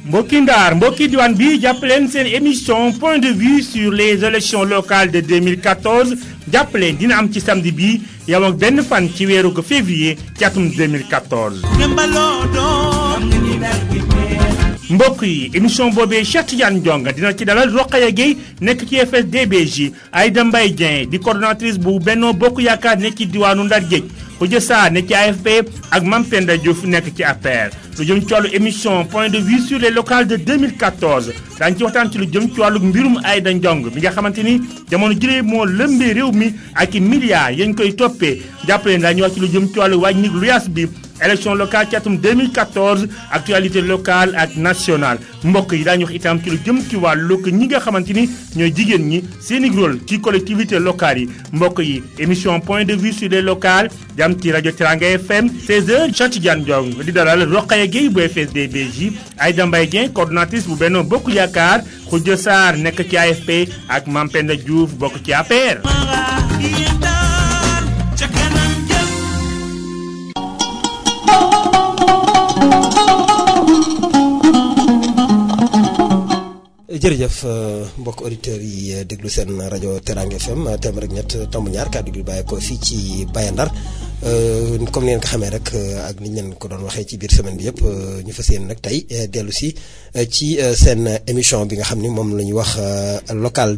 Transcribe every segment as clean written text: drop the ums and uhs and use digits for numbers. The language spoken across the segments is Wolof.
mbokki Ndar mbokki diwaan bi jàpp leen seen émission point de vue sur les élections locales de 2014 jàpp leen dina am ci samedi bi yow ak benn fan ci weeru ko février ci atum 2014. mbokk yi émission boobee Cheikh Tidiane Ndionga dina ci dalal Rokhaya Gueye nekk ci FSD/BJ Aïda Mbaye Dieng di coordonnatrice bu Benno Bokk Yaakaar nekk ci diwaanu Ndar Géej Khoudia Sarr nekk ci AFP ak Mame Penda Diouf nekk ci APR. lu jëm ci wàllu émission point de vue sur les locales de 2014 daañu ci waxtaan ci lu jëm ci wàllu mbirum Aïda Ndiongue bi nga xamante ni jamono jëlee moo lëmbee réew mi ak i milliards yañ koy toppee jàppale daañu wax ci lu jëm ci wàllu wàññi luyaas bi élection locale ci atum 2014 actualité locale ak nationale mbokk yi daañu wax itam ci lu jëm ci wàllu ñi nga xamante ni ñooy jigéen ñi seeni rôle ci collectivité locale yi mbokk yi émission point de vue sur les locales jam ci rajo Teranga FM 16h Cheikh Tidiane Ndiongue di dalal Rokhaya Gueye bu FSD/BJ Aïda Mbaye Dieng coordonnatrice bu Benno Bokk Yaakaar Khoudia Sarr nekk ci AFP ak Mame Penda Diouf bokk ci APR. jërëjëf mbokk auditeurs yi déglu seen rajo Teranga FM téeméer ak ñett tomb ñaar kàddu gi bàyyi ko fii ci Baye Ndar comme ni ngeen ko xamee rek ak ni ñu leen ko doon waxee ci biir semaine bi yëpp ñu fas yéene nag tey dellu si ci seen émission bi nga xam ni moom la ñuy wax local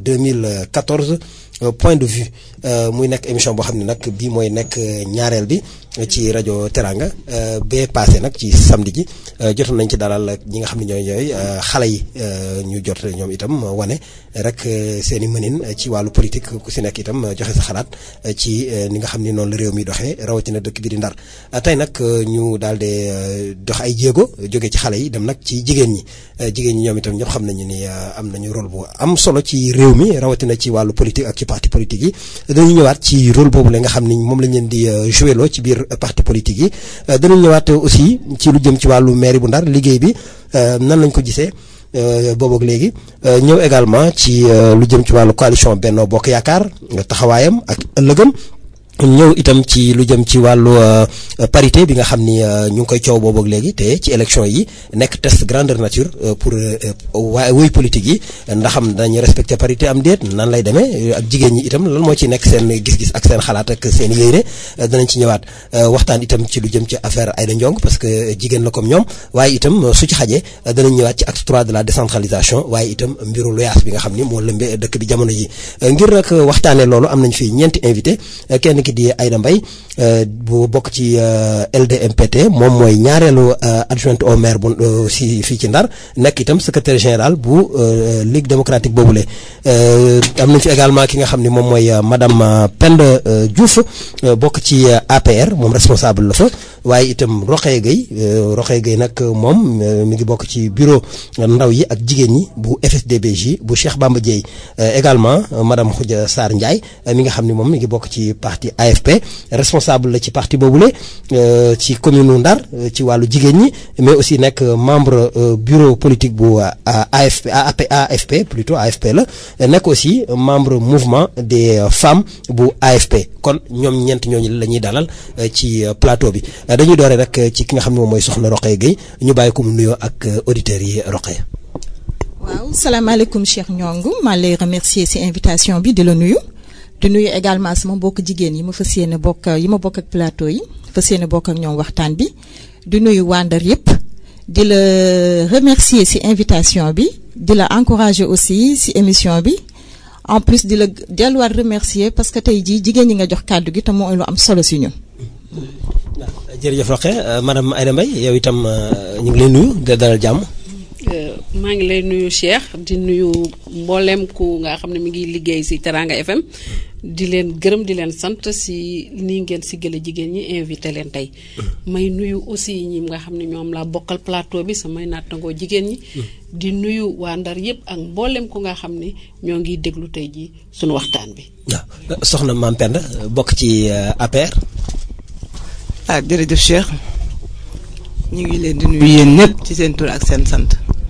2014 point de vue muy nekk émission boo xam ne nag bii mooy nekk ñaareel bi ci rajo Teranga bee passé nag ci samedi ji jotoon nañ ci dalal ñi nga xam ne ñooy xale yi ñu jot ñoom itam wane rek seen i mënin ci wàllu politique ku si nekk itam joxe sa xalaat ci ni nga xam ni noonu la réew mi doxee rawatina dëkk bi di Ndar tey nag ñu daal di dox ay jéego jóge ci xale yi dem nag ci jigéen ñi ñoom itam ñëpp xam nañu ni am nañu rôle bu am solo ci réew mi rawatina ci wàllu politique ak ci parti politique yi dañu ñëwaat ci rôle boobu la nga xam ni moom lañ leen di joué loo ci biir parti politique yi danañ ñëwaat aussi ci lu jëm ci wàllu mairie bu Ndar liggéey bi nan lañ ko gisee boobu ak léegi ñëw également ci lu jëm ci wàllu coalition Benno Bokk Yaakaar taxawaayam ak ëllëgam ñëw itam ci lu jëm ci wàllu parité bi nga xam ni ñu ngi koy coow boobu ak léegi te ci élection yi nekk test grandeur nature pour woy politique yi ndaxam dañuy respecté parité am déet nan lay demee ak jigéen ñi itam lan moo ci nekk seen gis-gis ak seen xalaat ak seen yéene danañ ci ñëwaat waxtaan itam ci lu jëm ci affaire Aïda Ndiongue parce que jigéen la comme ñoom waaye itam su ci xajee danañ ñëwaat ci acte 3 de la décentralisation waaye itam mbiru loyaas bi nga xam ni moo lëmbee dëkk bi jamono ji ngir nag waxtaanee loolu am nañ fi ñeenti invité kenn ki di Aïda Mbaye bu bokk ci LDMPT moom mooy ñaareelu adjointe au maire bu si fii ci Ndar nekk itam secrétaire général bu Ligue démocratique boobule am nañ fi également ki nga xam ni moom mooy madame Penda Diouf bokk ci APR moom responsable la fa waaye itam Rokhaya Gueye nag moom mi ngi bokk ci bureau ndaw yi ak jigéen ñi bu FSD/BJ bu Cheikh Bamba Dièye également madame Khoudia Sarr Ndiaye mi nga xam ni moom mi ngi bokk ci parti AFP responsable la ci parti boobule ci commune Ndar ci wàllu jigéen ñi mais aussi nekk membre bureau politique bu AFP plutôt AFP la nekk aussi membre mouvement des femmes bu AFP kon ñoom ñeent ñooñu la ñuy dalal ci plateau bi dañuy dooree rek ci ki nga xam ne moom mooy soxna Rokhaya Gueye ñu bàyyi ko mu nuyoo ak auditeurs yi Rokhaya. waaw salaamaaleykum Cheikh Ndiongue maa lay remercier ci invitation bi di la nuyu. di nuyu également sama mbokk jigéen yi ma fas yéene bokk ak plateau yi fas yéene bokk ak ñoom waxtaan bi di nuyu waa Ndar yëpp di la remercier ci invitation bi di la encourager aussi ci émission bi en plus di la delluwaat remercier parce que tey jii jigéen ñi nga jox kàddu gi te mooy lu am solo ci ñun. jërëjëf Rokhaya madame Aïda Mbaye yow itam ñu ngi lay nuyu di dalal jàmm. maa ngi lay nuyu Cheikh di nuyu mboolem ku nga xam ne mi ngi liggéey ci Teranga FM di leen gërëm di leen sant ci nii ngeen ci gële jigéen ñi invité leen tey may nuyu aussi ñi nga xam ne ñoom laa bokkal plateau bi samay nattangoo jigéen ñi di nuyu waa Ndar yëpp ak mboolem ku nga xam ne ñoo ngi déglu tey ji suñu waxtaan bi. waaw soxna Mame Penda bokk ci APR. jërëjëf Cheikh ñu ngi leen di nuyu yéen ñëpp ci seen tur ak seen sant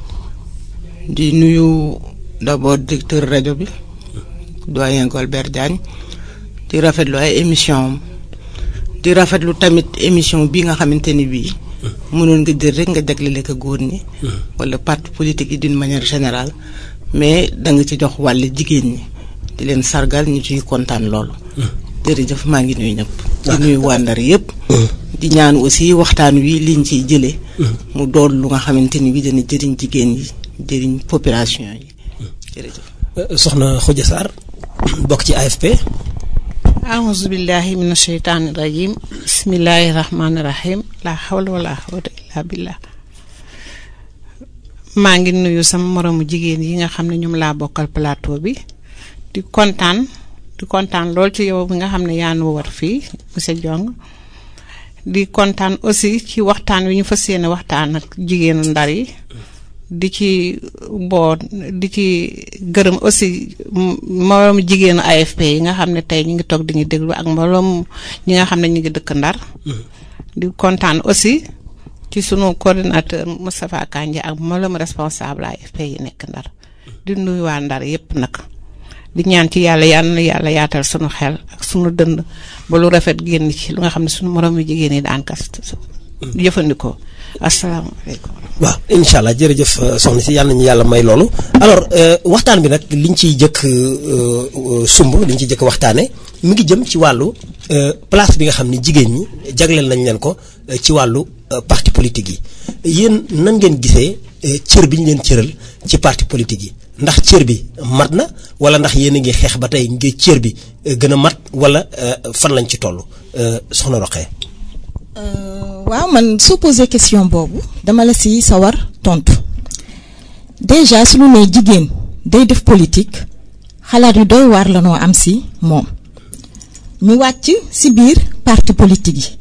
di nuyu d'abord directeur rajo bi doyen Golbert Diagne di rafetlu ay émission di rafetlu tamit émission bi nga xamante ni bii mënoon nga jël rek nga jaglele ko góor ñi wala parti politique yi d'une manière générale mais da nga ci jox wàll jigéen ñi di leen sargal ñu ciy kontaan loolu jërëjëf maa ngi nuyu ñëpp di nuyu waa Ndar yëpp di ñaan aussi waxtaan wi liñ ciy jëlee mu doon lu nga xamante ni bi dana jëriñ jigéen yi jëriñ population yi jërëjëf soxna Khoudia Sarr bokk ci AFP. a'uuzu billahi mina shaytaani rajim bismillahi rahmaani rahim la hawla wala quwwata illa billah. maa ngi nuyu sama moromu jigéen yi nga xam ne ñoom laa bokkal plateau bi di kontaan lool ci yow bi nga xam ne yaa nu war fii monsieur Diong di kontaan aussi ci waxtaan wi ñu fas yéene waxtaan ak jigéenu Ndar yi di ci gërëm aussi moroom jigéenu AFP yi nga xam ne tey ñu ngi toog di ñu déglu ak moroom ñi nga xam ne ñu ngi dëkk Ndar di kontaan aussi ci sunu coordinateur Moustapha Kandji ak moroom responsable AFP yi nekk Ndar di nuyu waa Ndar yépp nag di ñaan ci yàlla yàlla yaatal sunu xel ak sunu dënd ba lu rafet génn ci lu nga xam ne sunu moroom yu jigéen yi daan kas jëfandikoo. asalaamaaleykum. waaw incha allah jërëjëf soxna si yàlla nañu yàlla may loolu alors waxtaan bi nag liñ ciy jëkk liñ ciy jëkk waxtaane mi ngi jëm ci wàllu place bi nga xam ne jigéen ñi jagleel nañ leen ko ci wàllu parti politique yi yéen nan ngeen gisee cër bi ñu leen cëral ci parti politique yi ndax cër bi mat na wala ndax yéen a ngi xeex ba tey ngir cër bi gën a mat wala fan lañ ci toll soxna Roqee. waaw man soo posé question boobu dama la si sawar tontu déjà suñu nee jigéen day def politique xalaat yu doy waar la noo am si moom ñu wàcc si biir parti politique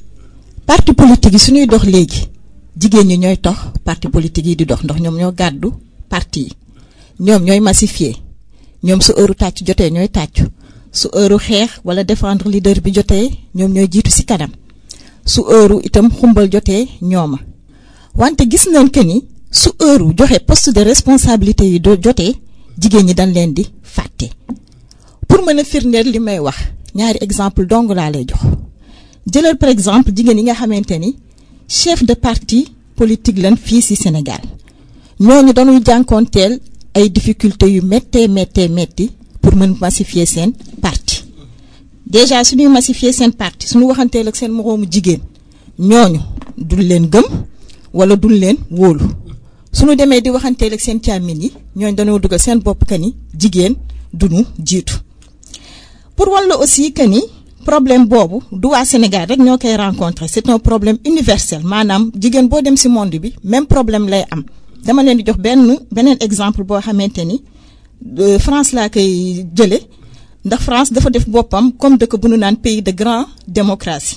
yi suñuy dox léegi jigéen ñi ñooy tax parti politique yi di dox ndax ñoom ñoo gàddu parti yi ñoom ñooy massifier ñoom su heure tàcc jotee ñooy tàccu su heure xeex wala défendre leader bi jotee ñoom ñooy jiitu si kanam su heure itam xumbal jotee ñooma wante gis nañ que ni su heure joxe poste de responsabilité yi jotee jigéen ñi dañ leen di fàtte. pour mën a firndeel li may wax ñaari exemple dong laa lay jox jëlal par exemple jigéen yi nga xamante ni chef de parti politique lan fii ci Sénégal ñooñu dañuy jànkoonteel ay difficultés yu métti pour mën massifier seen parti. déjà suñuy massifier seen parti suñu waxanteel ak seen moroomu jigéen ñooñu dul leen gëm wala dul leen wóolu suñu demee di waxanteel ak seen càmmiñ yi ñooñu dañoo dugal seen bopp que ni jigéen duñu jiitu. pour walla aussi que ni problème boobu du waa Sénégal rek ñoo koy rencontrer c'est un problème universel maanaam jigéen boo dem ci monde bi même problème lay am. dama leen di jox beneen exemple boo xamante ni France laa koy jële ndax France dafa def boppam comme dëkk bu nu naan pays de grande démocratie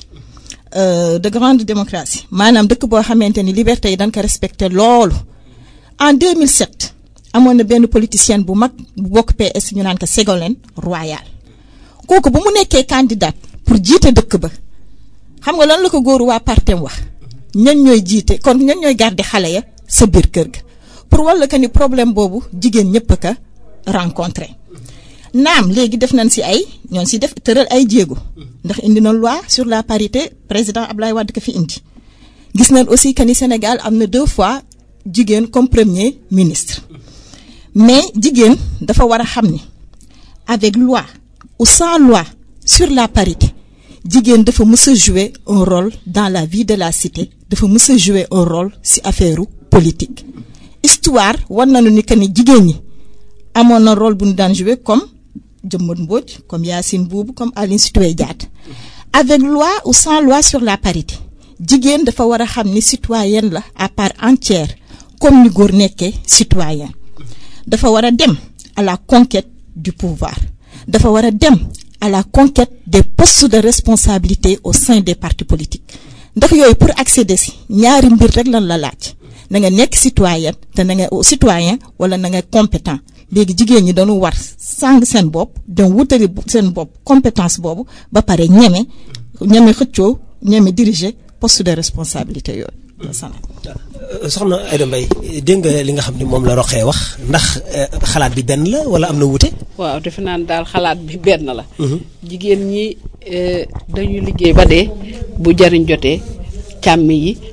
maanaam dëkk boo xamante ni liberté yi dañ ko respecté loolu. en 2007 amoon na benn politicienne bu mag bu bokk PS ñu naan ko Ségolène Royal kooku bu mu nekkee candidate pour jiite dëkk ba xam nga lan la ko góoru waa partem wax ñan ñooy jiite kon ñan ñooy garder xale ya sa biir kër ga pour walla que ni problème boobu jigéen ñëpp a ka rencontré. naam léegi def nañ ci ñoon ci def tëral ay jéego ndax indi na loi sur la parité président Abdoulaye Wade ko fi indi gis nañ aussi que ni Sénégal am na 2 fois jigéen comme premier ministre mais jigéen dafa war a xam ni avec loi ou sans loi sur la parité jigéen dafa mës a jouer un rôle dans la vie de la cité dafa mës a jouer un rôle ci affaire politique. histoire war nañu ni que ni jigéen ñi amoon na rôle bu ñu daan jouer comme Jëmmat Mbodj comme Yacine Boubou comme Aline Sitoé Diatta avec loi ou sans loi sur la parité jigéen dafa war a xam ni citoyenne la à part entière comme ni góor nekkee citoyen dafa war a dem à la conquête du pouvoir dafa war a dem à la conquête des postes de responsabilité au sein des partis politiques ndax yooyu pour accéder ci ñaari mbir rek lan la laaj na nga nekk citoyen te na nga citoyen wala na nga compétent léegi jigéen ñi dañu war sàng seen bopp dem wutali seen bopp compétence boobu ba pare ñeme xëccoo ñeme diriger poste de responsabilité yooyu. soxna Aïda Mbaye dégg nga li nga xam ne moom la Roqee wax ndax xalaat bi benn la wala am na wuute. waaw defe naa ne daal xalaat bi benn la. jigéen ñi dañuy liggéey ba dee bu jariñ jotee càmmi yi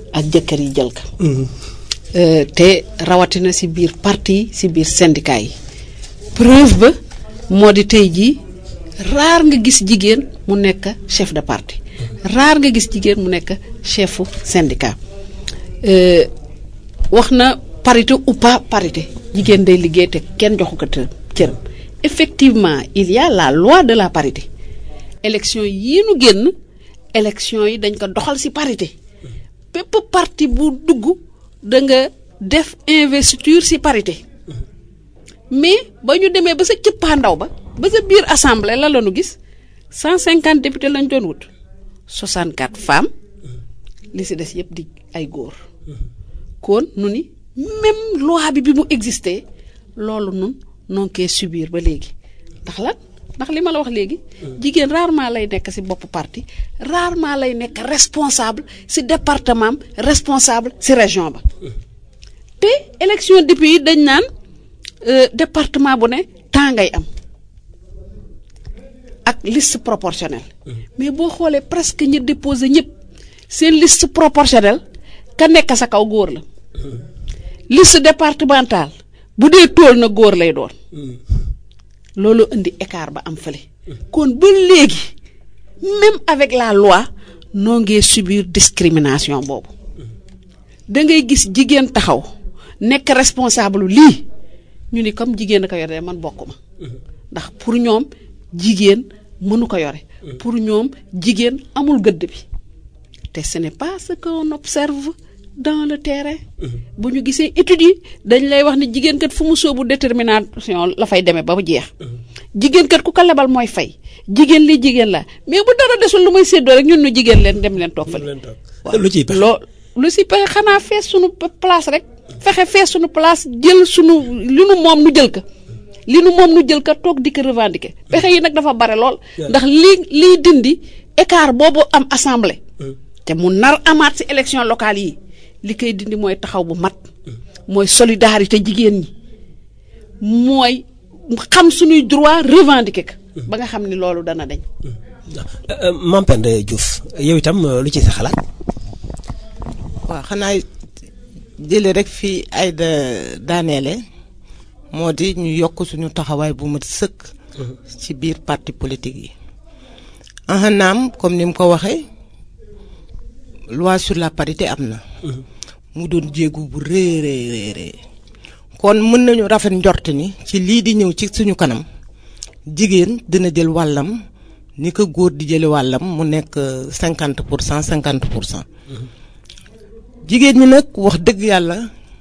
ak jëkkër yi jël ko. te rawatina ci biir parti yi ci biir syndicat yi preuve ba moo di tey jii raar nga gis jigéen mu nekk chef de parti raar nga gis jigéen mu nekk chefu syndicat. wax na parité ou pas parité jigéen day liggéey te kenn joxu ko cëram effectivement il y a la loi de la parité élection yii nu génn élection yi dañ ko doxal ci parité bépp parti bu dugg da nga def investiture ci parité mais ba ñu demee ba sa cëppaandaw ba sa biir assemblée la nu gis 150 députés lañ doon wut 64 femmes li ci des yëpp di ay góor kon nu ni même loi bi mu existé loolu nun noo koy subir ba léegi ndax li ma la wax léegi jigéen rarement lay nekk ci bopp parti rarement lay nekk responsable ci département responsable ci région ba te élection député yi dañ naan département bu ne temps ngay am ak liste proportionnelle mais boo xoolee presque ñi déposé ñëpp seen liste proportionnelle ka nekk sa kaw góor la liste départementale bu dee tool na góor lay doon loolu indi écart ba am fële kon ba léegi même avec la loi noo ngee subir discrimination boobu da ngay gis jigéen taxaw nekk responsable lii ñu ni comme jigéen a ko yore man bokkuma ndax pour ñoom jigéen mënu ko yore pour ñoom jigéen amul gëdd bi te ce n'est pas ce qu'on observe dans le terrain bu ñu gisee études yi dañ lay wax ni jigéen kat fu mu soobu détermination la fay demee ba mu jeex jigéen kat ku ko lebal mooy fay jigéen li jigéen la mais bu dara desul lu may séddoo rek ñun ñu jigéen leen dem leen toog fa lu ciy pexe lu ci pexe xanaa fees sunu place rek fexe fees sunu place jël sunu li nu moom nu jël ko li nu moom nu jël ko toog di ko revendiquer pexe yi nag dafa bare lool ndax liy dindi écart boobu am assemblée te mu nar amaat ci élection locale yi li koy dindi mooy taxaw bu mat mooy solidarité jigéen ñi mooy xam suñuy droit revendiquer ko ba nga xam ni loolu dana dañ. Mame Penda Diouf yow itam lu ci sa xalaat. waaw xanaa jële rek fii ay daaneele moo di ñu yokk suñu taxawaay bu mat sëkk ci biir parti politique yi. naam comme ni mu ko waxee loi sur la parité am na. mu doon jéegu bu rëy kon mën nañu rafet njort ni ci lii di ñëw ci suñu kanam jigéen dina jël wàllam ni ko góor di jële wàllam mu nekk 50%. jigéen ñi nag wax dëgg yàlla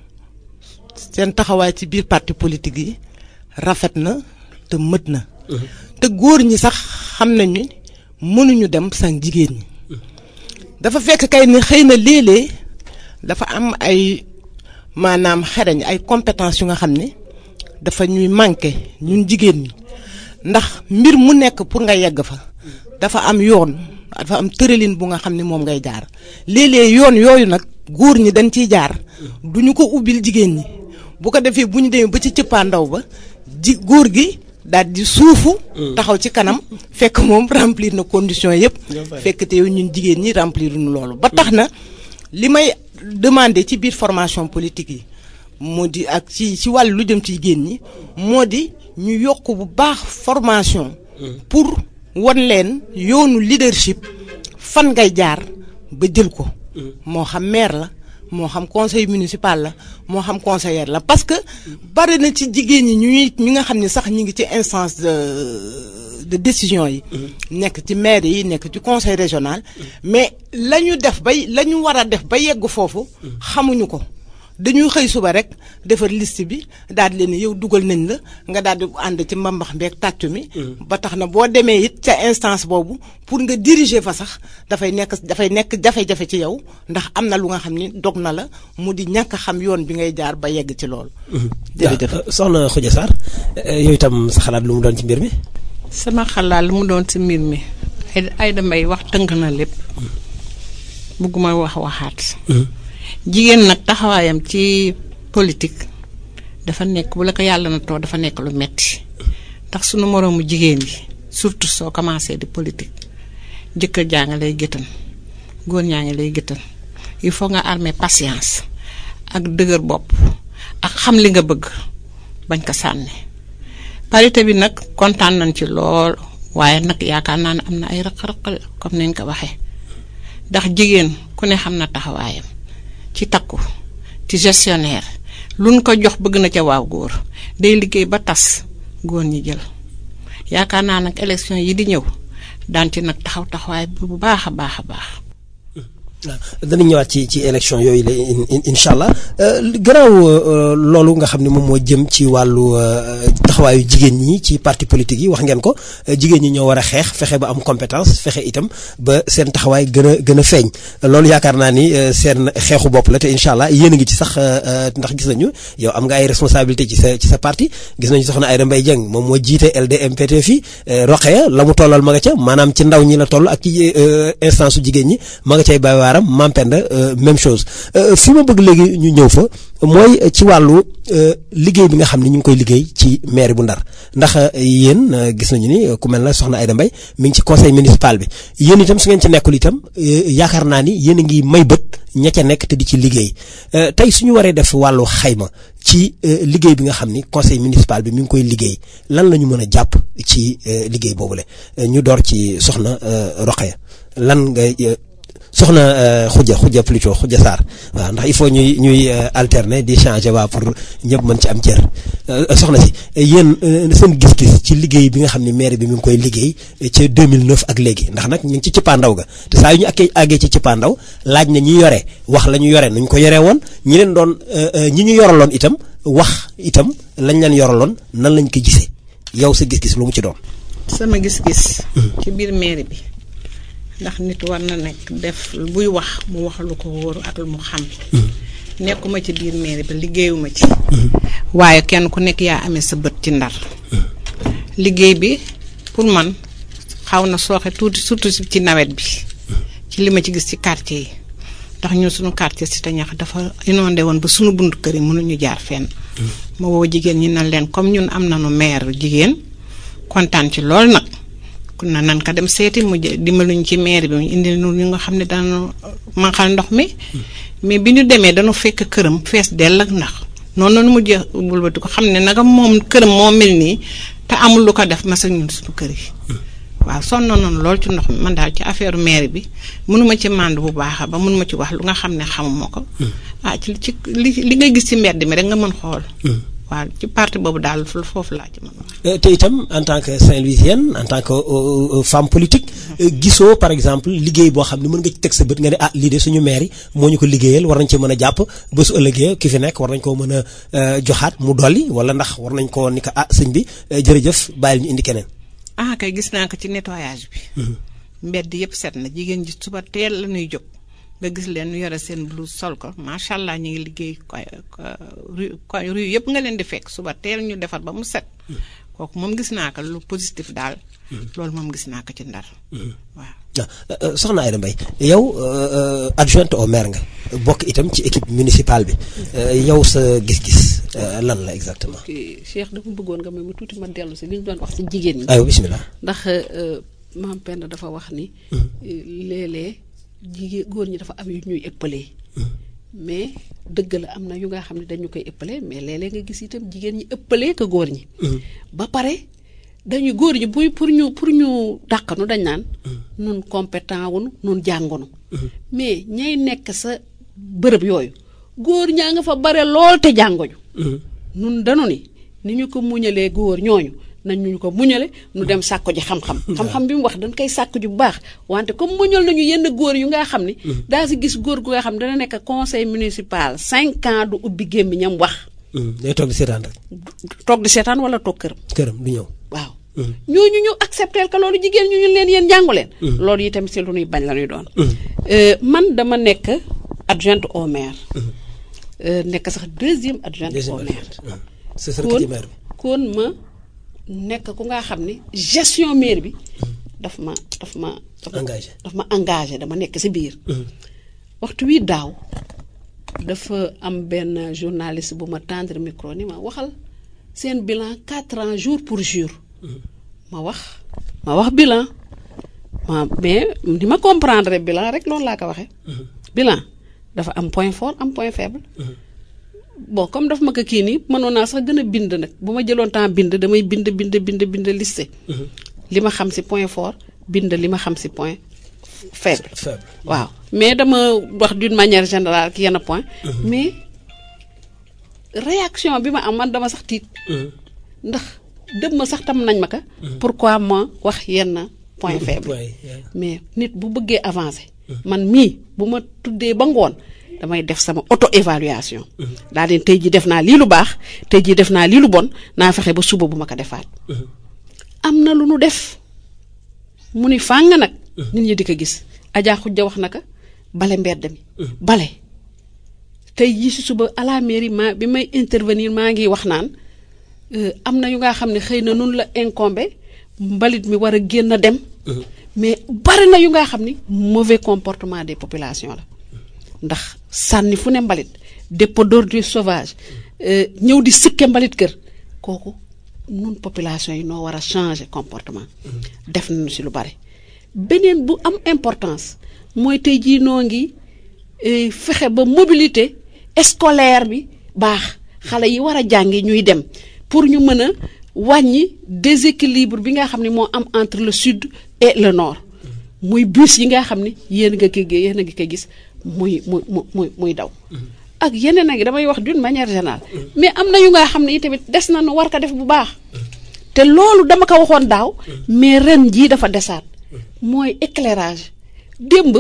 seen taxawaay ci biir parti politique yi rafet na te mët na. te góor ñi sax xam nañu mënuñu dem sans jigéen ñi. dafa fekk kay ni xëy na léeg-léeg dafa am ay maanaam xereñ ay compétences yu nga xam ne dafa ñuy manqué ñun jigéen ñi ndax mbir mu nekk pour nga yegg fa dafa am yoon dafa am tëralin bu nga xam ne moom ngay jaar léeg-léeg yoon yooyu nag góor ñi dañ ciy jaar duñu ko ubbil jigéen ñi bu ko defee bu ñu demee ba ci cëppaandaw ba góor gi daal di suufu taxaw ci kanam fekk moom remplir na condition yëpp fekk te yow ñun jigéen ñi remplir nu loolu ba tax na li may demander ci biir formation politique yi moo di ak ci wàllu lu jëm ci jigéen ñi moo di ñu yokk bu baax formation pour won leen yoonu leadership fan ngay jaar ba jël ko moo xam maire la moo xam conseil municipal la moo xam conseillère la parce que bari na ci jigéen ñi ñi nga xam ne sax ñi ngi ci instance de décision yi nekk ci maire yi nekk ci conseil régional mais la ñu war a def ba yegg foofu xamuñu ko dañuy xëy suba rek defar liste bi daal di leen yow dugal nañ la nga daal di ànd ci mbambax mbeeg tàccu mi ba tax na boo demee it ca instance boobu pour nga diriger fa sax dafay nekk jafe-jafe ci yow ndax am na lu nga xam ni dog na la mu di ñàkk xam yoon bi ngay jaar ba yegg ci loolu. jërëjëf soxna Khoudia Sarr yow itam sa xalaat lu mu doon ci mbir mi. sama xalaat lu mu doon ci mbir mi ay damay wax tënk na lépp bëgguma waxaat. jigéen nag taxawaayam ci politique dafa nekk bu la ko yàlla na too dafa nekk lu metti ndax sunu moroomu jigéen yi surtout soo commencé di politique jëkkër jaa nga lay gëtan góor ñaa ngi lay gëtan il faut nga armer patience ak dëgër bopp ak xam li nga bëgg bañ ko sànni. parité bi nag kontaan nañ ci lool waaye nag yaakaar naa ne am na ay rëq-rëq comme niñ ko waxee ndax jigéen ku ne xam na taxawaayam ci takku ci gestionnaire luñ ko jox bëgg na ca waaw góor day liggéey ba tas góor ñi jël yaakaar naa nag élection yi di ñëw daan ci nag taxawaay bu baax a baax a baax. danañ ñëwaat ci élection yooyu la incha allah gannaaw loolu nga xam ne moom moo jëm ci wàllu taxawaayu jigéen ñi ci parti politique yi wax ngeen ko jigéen ñi ñoo war a xeex fexe ba am compétence fexe itam ba seen taxawaay gën a feeñ loolu yaakaar naa ni seen xeexu bopp la te incha allah yéen a ngi ci sax ndax gis nañu yow am nga ay responsabilité ci sa parti gis nañu soxna Aïda Mbaye Dieng moom moo jiite LDMPT fii Rokhaya la mu tollal ma nga ca maanaam ci ndaw ñi la toll ak ci instance su jigéen ñi ma nga cay bàyyi Mampenda même chose fi ma bëgg léegi ñu ñëw fa mooy ci wàllu liggéey bi nga xam ne ñu ngi koy liggéey ci mairie bu Ndar ndax yéen gis nañu ni ku mel na soxna Aïda Mbaye mi ngi ci conseil municipal bi yéen itam su ngeen ci nekkul itam yaakaar naa ni yéen a ngi may bët ña ca nekk te di ci liggéey tey suñu waree def wàllu xayma ci liggéey bi nga xam ni conseil municipal bi mi ngi koy liggéey lan la ñu mën a jàpp ci liggéey boobule ñu door ci soxna Rokhaya lan nga soxna Khoudia plutôt Khoudia Sarr waaw ndax il faut ñuy alterner di changer waa pour ñëpp mën ci am cër soxna si yéen seen gis-gis ci liggéey bi nga xam ne maire bi mi ngi koy liggéey ci 2009 ak léegi ndax nag ñu ngi ci cëppaandaw ga te saa yu ñu àggee ci cëppaandaw laaj na ñi yore wax la ñu yore nuñ ko yoree woon ñi leen doon ñi ñu yoraloon itam wax itam lañ leen yoraloon nan lañ ko gisee yow sa gis-gis lu mu ci doon. sama gis-gis. ci biir maire bi. ndax nit war na nekk def buy wax mu wax lu ko wóoru ak lu mu xam. nekkuma ci biir mairie bi liggéeyuma ci. waaye kenn ku nekk yaa amee sa bët ci Ndar. liggéey bi pour man xaw na sooxe tuuti surtout ci nawet bi. ci li ma ci gis ci quartier yi. ndax ñun suñu quartier Cité Ñax dafa inondé woon ba suñu buntu kër yi mënuñu jaar fenn. ma woo jigéen ñi nan leen comme ñun am nañu maire jigéen kontaan ci lool nag. kon nan ka dem seeti mu dimbaluñ ci maire bi mu indi ñu nga xam ne dañu manqal ndox mi mais bi ñu demee dañu fekk këram fees dell ak ndax noonu la ñu mujjee bulbati ko xam ne naka moom këram moo mel nii te amul lu ko def masa ñun suñu kër yi. waaw sonn noonu lool ci ndox mi man daal ci affaire maire bi mënuma ci mànd bu baax ba mënuma ci wax lu nga xam ne xamuma ko. ci li nga gis ci mbedd mi rek nga mën xool. waaw ci parti boobu daal foofu laa ci mën a wax. te itam en tant que Saint-Louisienne en tant que femme politique. gisoo par exemple liggéey boo xam ne mën nga ci teg sa bët nga ne lii de suñu maire yi moo ñu ko liggéeyal war nañ ci mën a jàpp ba su ëllëgee ki fi nekk war nañ koo mën a joxaat mu dolli wala ndax war nañ koo ni ko sëñ bi jërëjëf bàyyil ñu indi keneen. kay gis naa ko ci nettoyage bi. mbedd yëpp set na jigéen ji suba teel la ñuy jóg. nga gis leen ñu yore seen blouse sol ko macha allah ñu ngi liggéey rue yëpp nga leen di fekk suba teel ñu defar ba mu set. kooku moom gis naa ko lu positif daal. loolu moom gis naa ko ci Ndar. waaw. soxna Aïda Mbaye yow adjointe au maire nga bokk itam ci équipe municipale bi yow sa gis-gis lan la exactement. Cheikh dafa bëggoon nga may ma tuuti ma dellu si li ñu doon wax si jigéen ñi. aywa bismillah. ndax Mame Penda dafa wax ni. léeg-léeg jigéen góor ñi dafa am yu ñuy ëppalee. mais dëgg la am na yu nga xam ne dañu koy ëppalee mais léeg-léeg nga gis itam jigéen ñi ëppalee ko góor ñi. ba pare dañu góor ñi pour ñu dàqanu dañ naan. nun compétent wunu nun jàngunu. mais ñay nekk sa bërëb yooyu góor ñaa nga fa bare lool te jàngoñu. nun danu ni ñu ko muñalee góor ñooñu. nañ ñu ko muñale nu dem sàkku ji xam-xam. xam-xam bi mu wax dañ koy sàkku ji bu baax wante comme muñal nañu yenn góor yu nga xam ni. daa si gis góor gu nga xam dana nekk conseil municipal 5 ans du ubbi gémmiñam wax. day toog di seetaan rek. toog di seetaan wala toog këram. këram du ñëw. waaw. ñooñu ñu accepter que loolu jigéen ñu leen yéen jàngu leen. loolu itam si lu ñuy bañ la ñuy doon. man dama nekk adjointe au maire. nekk sax deuxième adjointe au maire. kon ma. nekk ku nga xam ne gestion maire bi daf ma engagé dama nekk ci biir. waxtu wi daaw dafa am benn journaliste bu ma tendre micro ni ma waxal seen bilan 4 ans jour pour jour. ma wax bilan mais ni ma comprendre bilan rek loolu laa ko waxee. bilan dafa am point fort am point faible. Bon comme daf ma ko kii nii mënoon naa sax gën a bind nag bu ma jëloon temps bind damay bind liste. li ma xam ci point fort bind li ma xam ci point faible. waaw mais dama wax d'une manière générale ki yenn point. mais réaction bi ma am man dama sax tiit. ndax dëb ma sax tam nañ ma ka. pourquoi ma wax yenn point faible. mais nit bu bëggee avancer. man mii bu ma tuddee ba ngoon damay def sama auto évaluation. daal di tey jii def naa lii lu baax tey jii def naa lii lu bon naa fexe ba suba bu ma ko defaat. am na lu nu def mu ni fàng nag. nit ñi di ko gis Adja Khoudia wax na ko bale mbedd mi. bale tey jii si suba à la mairie bi may intervenir maa ngi wax naan am na yu nga xam ne xëy na nun la incombé mbalit mi war a génn dem. mais bari na yu nga xam ni mauvais comportement des populations la. ndax sànni fu ne mbalit dépôt d'ordures sauvages ñëw di sikke mbalit kër kooku nun population yi noo war a changer comportement. def nañu ci lu bari. beneen bu am importance mooy tey jii noo ngi fexe ba mobilité scolaire bi baax xale yi war a jàngi ñuy dem pour ñu mën a wàññi déséquilibre bi nga xam ne moo am entre le sud et le nord. muy bus yi nga xam ne yéen a ngi koy gis muy daw. ak yeneen ak damay wax d'une manière générale. mais am na yu nga xam ne itamit des na nu war ko def bu baax. te loolu dama ko waxoon daaw. mais ren jii dafa desaat. mooy éclairage. démb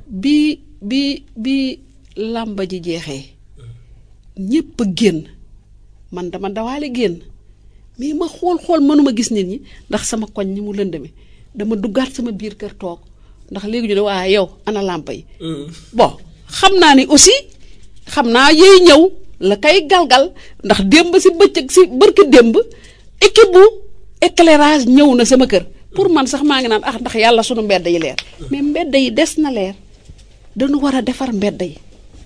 bi làmba ji jeexee ñépp a génn man dama dawaale génn mais ma xool mënuma gis nit ñi ndax sama koñ ni mu lëndëme dama duggaat sama biir kër toog ndax léegi ñu ne waa yow ana làmpa yi. bon xam naa ni aussi xam naa yey ñëw la kay galgal ndax démb si bëccëg si bërki démb équipe bu éclairage ñëw na sama kër pour man sax maa ngi naan ndax yàlla sunu mbedd yi leer mais mbedd yi des na leer dañu war a defar mbedd yi.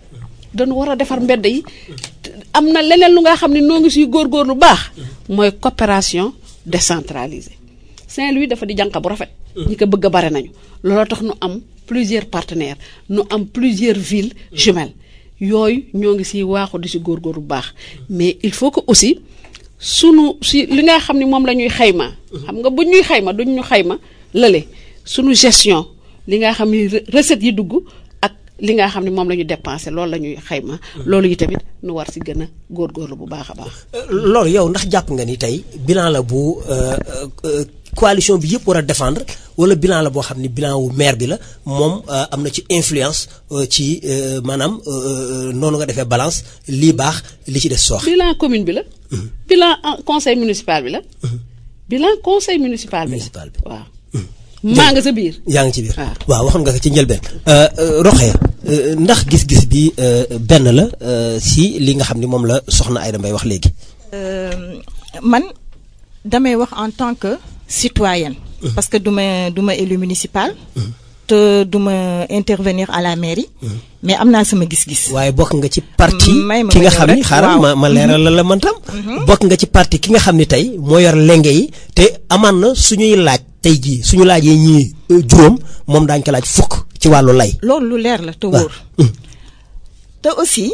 am na leneen lu nga xam ne noo ngi siy góorgóor lu baax mooy coopération décentralisée. Saint-Louis dafa di jànq bu rafet. ñi ko bëgg a bare nañu. looloo tax nu am plusieurs partenaires nu am plusieurs villes jumelles yooyu ñoo ngi siy waaxu di si góorgóor bu baax mais il faut que aussi sunu si li nga xam ne moom la ñuy xayma. xam nga bu ñuy xayma duñ ñu xayma lële sunu gestion li nga xam ne recettes yi dugg. li nga xam ne moom la ñu dépensé loolu la ñuy xayma. loolu yi tamit nu war si gën a góorgóorlu bu baax a baax. loolu yow ndax jàpp nga ni tey bilan la bu coalition bi yëpp war a défendre wala bilan la boo xam ni bilan wu maire bi la moom am na ci influence ci maanaam noonu nga defee balance lii baax li ci des soox. bilan commune bi la. bilan conseil municipal bi la. bilan conseil municipal bi la waaw. maa nga sa biir. yaa ngi ci biir waaw waxoon nga ko ci njëlbeen. Rokhaya ndax gis-gis bi benn la si li nga xam ni moom la soxna Aïda Mbaye wax léegi. man damay wax en tant que citoyenne. parce que du ma élu municipal. te du ma intervenir à la mairie. mais am naa sama gis-gis. waaye bokk nga ci parti ki nga xam ni xaaral ma leeral la man tam. bokk nga ci parti ki nga xam ni tey moo yor lenge yi te amaan na suñuy laaj. tey jii suñu laajee ñii juróom moom daañu ko laaj fukk ci wàllu lay. loolu lu leer la te wóor. te aussi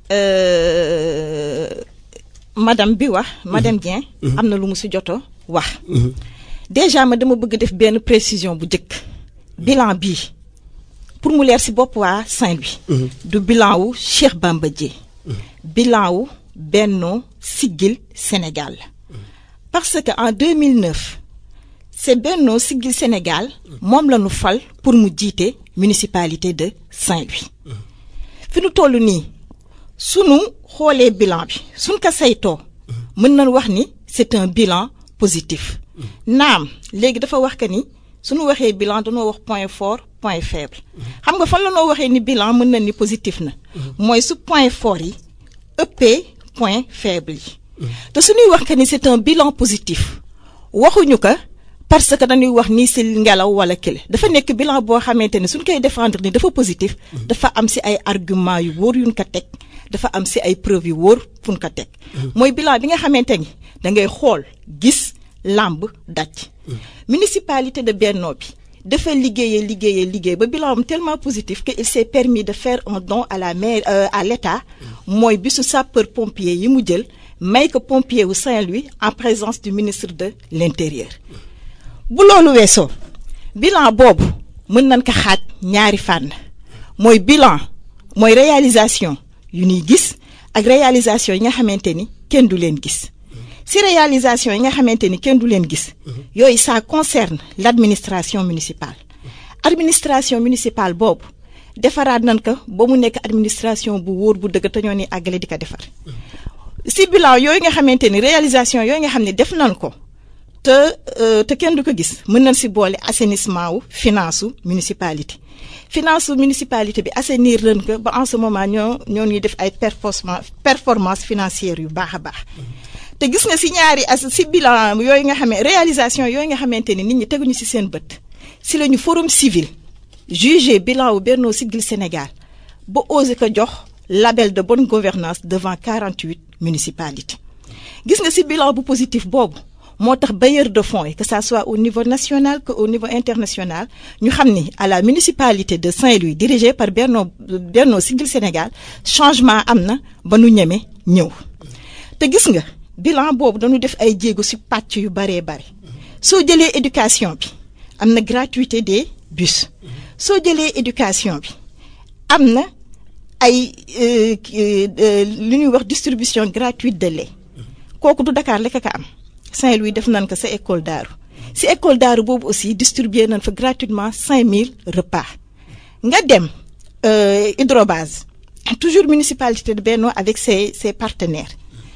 madame bi wax. madame Dieng. am na lu mu si joto wax. déjà ma dama bëgg def benn précision bu njëkk. bilan bii pour mu leer si bopp waa Saint-Louis. du bilan wu Cheikh Bamba Dièye. bilan wu Benno Siggil Sénégal la. parce que en 2009. c'est Benno Siggil Sénégal moom la ñu fal pour mu jiite municipalité de Saint-Louis. fi nu toll nii sunu xoolee bilan bi suñ ko saytoo mën nañu wax ni c'est un bilan positif. naam léegi dafa wax que ni suñu waxee bilan dañoo wax point fort point faible. xam nga fan la noo waxee ni bilan mën na ni positif na. mooy su point fort yi ëppee point faible yi. te suñuy wax que ni c'est un bilan positif waxuñu ko. parce que dañuy wax ni si ngelaw wala kile dafa nekk bilan boo xamante ne suñ koy défendre ni dafa positif. dafa am si ay arguments yu wóor yuñ ko teg dafa am si ay preuves yu wóor fuñ ko teg. mooy bilan bi nga xamante ni da ngay xool gis làmb daj. municipalité de Benno bi dafa liggéey ba bilan am tellement positif que il s'est permis de faire un don à la maire à l'État mooy bisu sapeur pompier yi mu jël may ko pompier wu Saint-Louis en présence du ministre de l'Intérieur. bu loolu weesoo bilan boobu mën nañ ko xaaj ñaari fànn mooy bilan mooy réalisation yu ñuy gis ak réalisation yi nga xamante ni kenn du leen gis. si réalisation yi nga xamante ni kenn du leen gis yooyu ça concerne l'administration municipale boobu defaraat nañ ko ba mu nekk administration bu wóor bu dëgg te ñoo ni àggale di ko defar si bilan yooyu nga xamante ni réalisation yooyu nga xam ne def nañ ko te kenn du ko gis mën nañ si boole assainissement wu finance municipalité bi assainir leen ko ba en ce moment ñoo ñuy def ay performance financière yu baax a baax te gis nga si si bilan yooyu nga xamee réalisation yooyu nga xamante ni nit ñi teguñu si seen bët si lañu forum civil jugé bilan wu Benno Siggil Sénégal ba osé ko jox label de bonne gouvernance devant 48 municipalités gis nga si bilan bu positif boobu moo tax bailleurs de fonds yi que ça soit au niveau national que au niveau international ñu xam ni à la municipalité de Saint-Louis dirigée par Benno Siggil Sénégal changement am na ba nu ñeme ñëw te gis nga bilan boobu dañu def ay jéego ci pàcc yu baree bare soo jëlee éducation bi am na gratuité des bus soo jëlee éducation bi am na ay li ñuy wax distribution gratuite de lait kooku du Dakar lekk ka am Saint-Louis def nañ ko sa école daaru si école daaru boobu aussi distribuer nañ fa gratuitement 5000 repas nga dem hydrobase toujours municipalité de Benno avec ses partenaires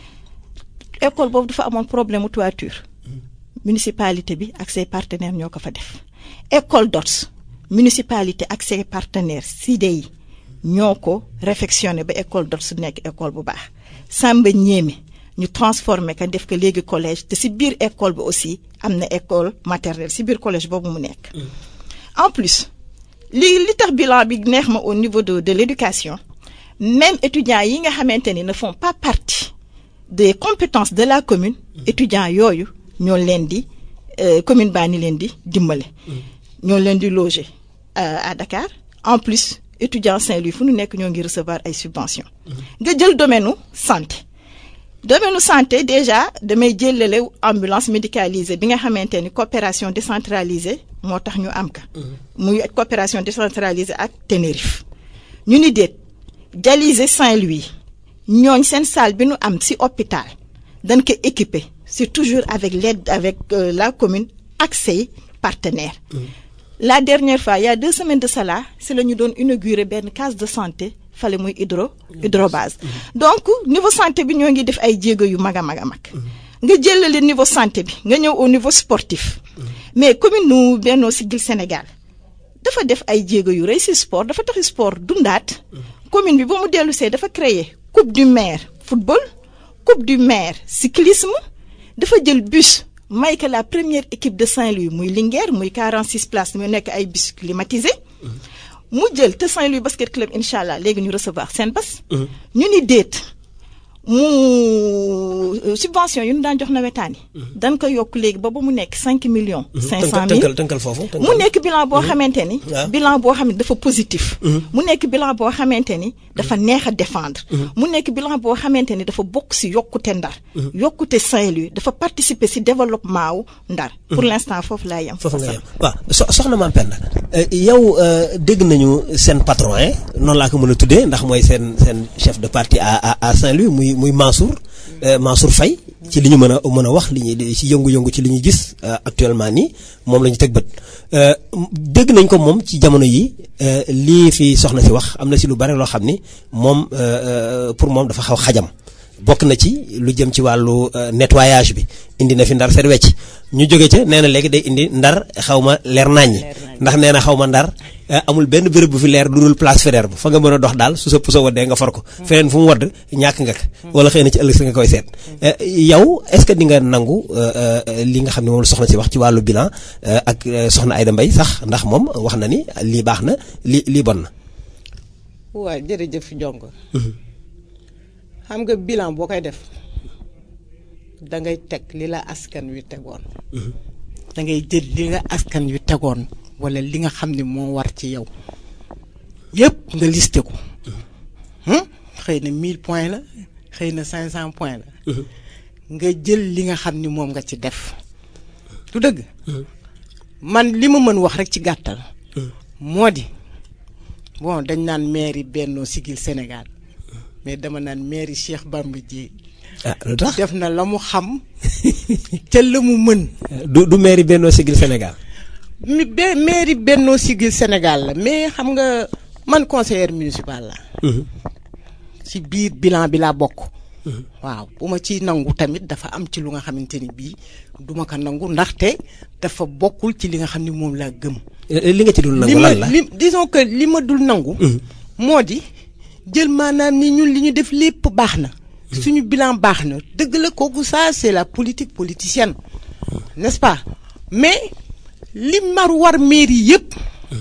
école boobu dafa amoon problème mu toiture municipalité bi ak ses partenaires ñoo ko fa def école DOTS municipalité ak ses partenaires CDI ñoo ko réfectionné ba école DOTS nekk école bu baax Samba Ñéeme ñu transformé ko def ko léegi collège te si biir école bi aussi am na école maternelle si biir collège boobu mu nekk. en plus li tax bilan bi neex ma au niveau de l'éducation même étudiants yi nga xamante ni ne font pas partie des compétences de la commune étudiants yooyu ñoo leen di commune baa ni leen di dimbale. ñoo leen di loger à Dakar en plus étudiants Saint-Louis fu nu nekk ñoo ngi recevoir ay subventions. nga jël domaine santé déjà damay jëlale ambulance médicalisée bi nga xamante ni coopération décentralisée moo tax ñu am ka muy coopération décentralisée ak Tenerife ñu ni déet dialyse Saint-Louis ñooñ seen salle bi nu am ci hôpital dañ ko équiper c'est toujours avec l'aide avec la commune ak ses partenaires. La dernière fois il y a 2 semaines de cela c'est la ñu doon inaugurer benn case de santé fale muy hydrobase donc niveau santé bi ñoo ngi def ay jéego yu mag a mag nga jëlale niveau santé bi nga ñëw au niveau sportif mais commune nu Benno Siggil Sénégal dafa def ay jéego yu rëy ci sport dafa taxi sport dundaat commune bi ba mu dellu see dafa créer coupe du maire football coupe du maire cyclisme dafa jël bus may que la première équipe de Saint-Louis muy Linguère muy 46 places mu nekk ay bus climatisés mu jël te Saint-Louis basket club incha allah léegi ñu recevoir seen bas. ñu ni déet mu subvention yu ñu daan jox nawetaan yi. dañ ko yokk léegi ba mu nekk 5 millions. 500 000 tënkal foofu. mu nekk bilan boo xamante ni. bilan boo xam ne dafa positif. mu nekk bilan boo xamante ni dafa neex a défendre. mu nekk bilan boo xamante ni dafa bokk ci yokkute Ndar. yokkute Saint-Louis dafa participer ci développement wu Ndar. pour l'instant foofu laa yem. foofu nga yem waaw soxna Mame Penda yow dégg nañu seen patron noonu laa ko mën a tuddee ndax mooy seen chef de parti à Saint-Louis muy Mansour Faye ci li ñu mën a wax li ñuy ci yëngu-yëngu ci li ñuy gis actuellement nii moom la ñu teg bët dégg nañ ko moom ci jamono yi lii fi soxna si wax am na ci lu bari loo xam ni moom pour moom dafa xaw xajam bokk na ci lu jëm ci wàllu nettoyage bi indi na fi Ndar set wecc ñu jóge ca nee na léegi day indi Ndar xaw ma leer naññi ndax nee na xaw ma Ndar amul benn béréb bu fi leer lu dul place Faidherbe fa nga mën a dox daal su sa puso waddee nga for ko feneen fu mu wadd ñàkk nga ko wala xëy na ci ëllëg si nga koy seet yow est-ce que di nga nangu li nga xam ne moom la soxna si wax ci wàllu bilan ak soxna Aïda Mbaye sax ndax moom wax na ni lii baax na lii bon na. waaw jërëjëf Ndiongo. xam nga bilan boo koy def dangay teg li la askan wi tegoon. dangay jël li la askan wi tegoon wala li nga xam ne moo war ci yow yépp nga listé ko xëy na 1000 points la xëy na 500 points la nga jël li nga xam ni moom nga ci def du dëgg man li ma mën wax rek ci gàttal moo di bon dañ naan mairie Benno Siggil Sénégal mais dama naan mairie Cheikh Bamba Dièye lu tax def na la mu xam ca la mu mën du mairie Benno Siggil Sénégal mairie Benno Siggil Sénégal la mais xam nga man conseillère municipal la ci biir bilan bi laa bokk waaw bu ma ciy nangu tamit dafa am ci lu nga xamante ni bii duma ko nangu ndaxte dafa bokkul ci li nga xam ni moom laa gëm li nga ci dul nangu lan la disons que li ma dul nangu moo di jël maanaam ni ñun li ñu def lépp baax na suñu bilan baax na dëgg la kooku ça c'est la politique politicienne n'est-ce pas mais li mar war mairie yëpp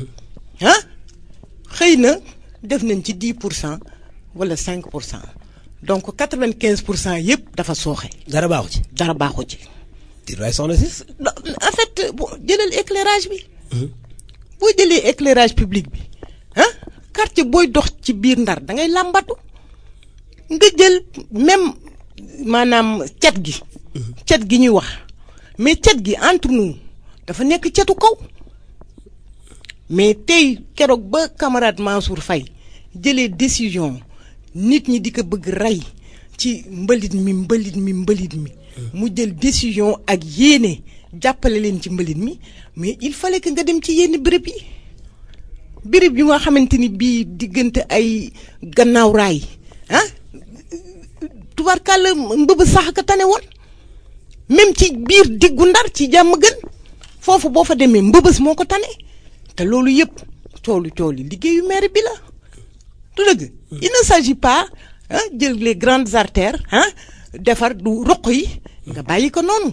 xëy na def nañ ci 10% wala 5% donc 95% yëpp dafa sooxe. dara baaxu ci. dara baaxu ci. waay soxna si. en fait boo jëlal éclairage bi. boo jëlee éclairage public bi quartier booy dox ci biir Ndar da ngay làmbatu nga jël même maanaam cet gi ñuy wax mais cet gi entre nous dafa nekk cetu kaw mais tey keroog ba camarade Mansour Faye jëlee décision nit ñi di ko bëgg rey ci mbalit mi mu jël décision ak yéene jàppale leen ci mbalit mi mais il fallait que nga dem ci yenn béréb yu nga xamante ni bii diggante ay gannaaw raay tubaarkàlla mbëb sax ka tane woon même ci biir diggu Ndar ci jàmm gën foofu boo fa demee mbëbës moo ko tane te loolu yëpp coolu liggéeyu maire bi la du dëgg il ne s'agit pas jël les grandes artères defar du roq yi nga bàyyi ko noonu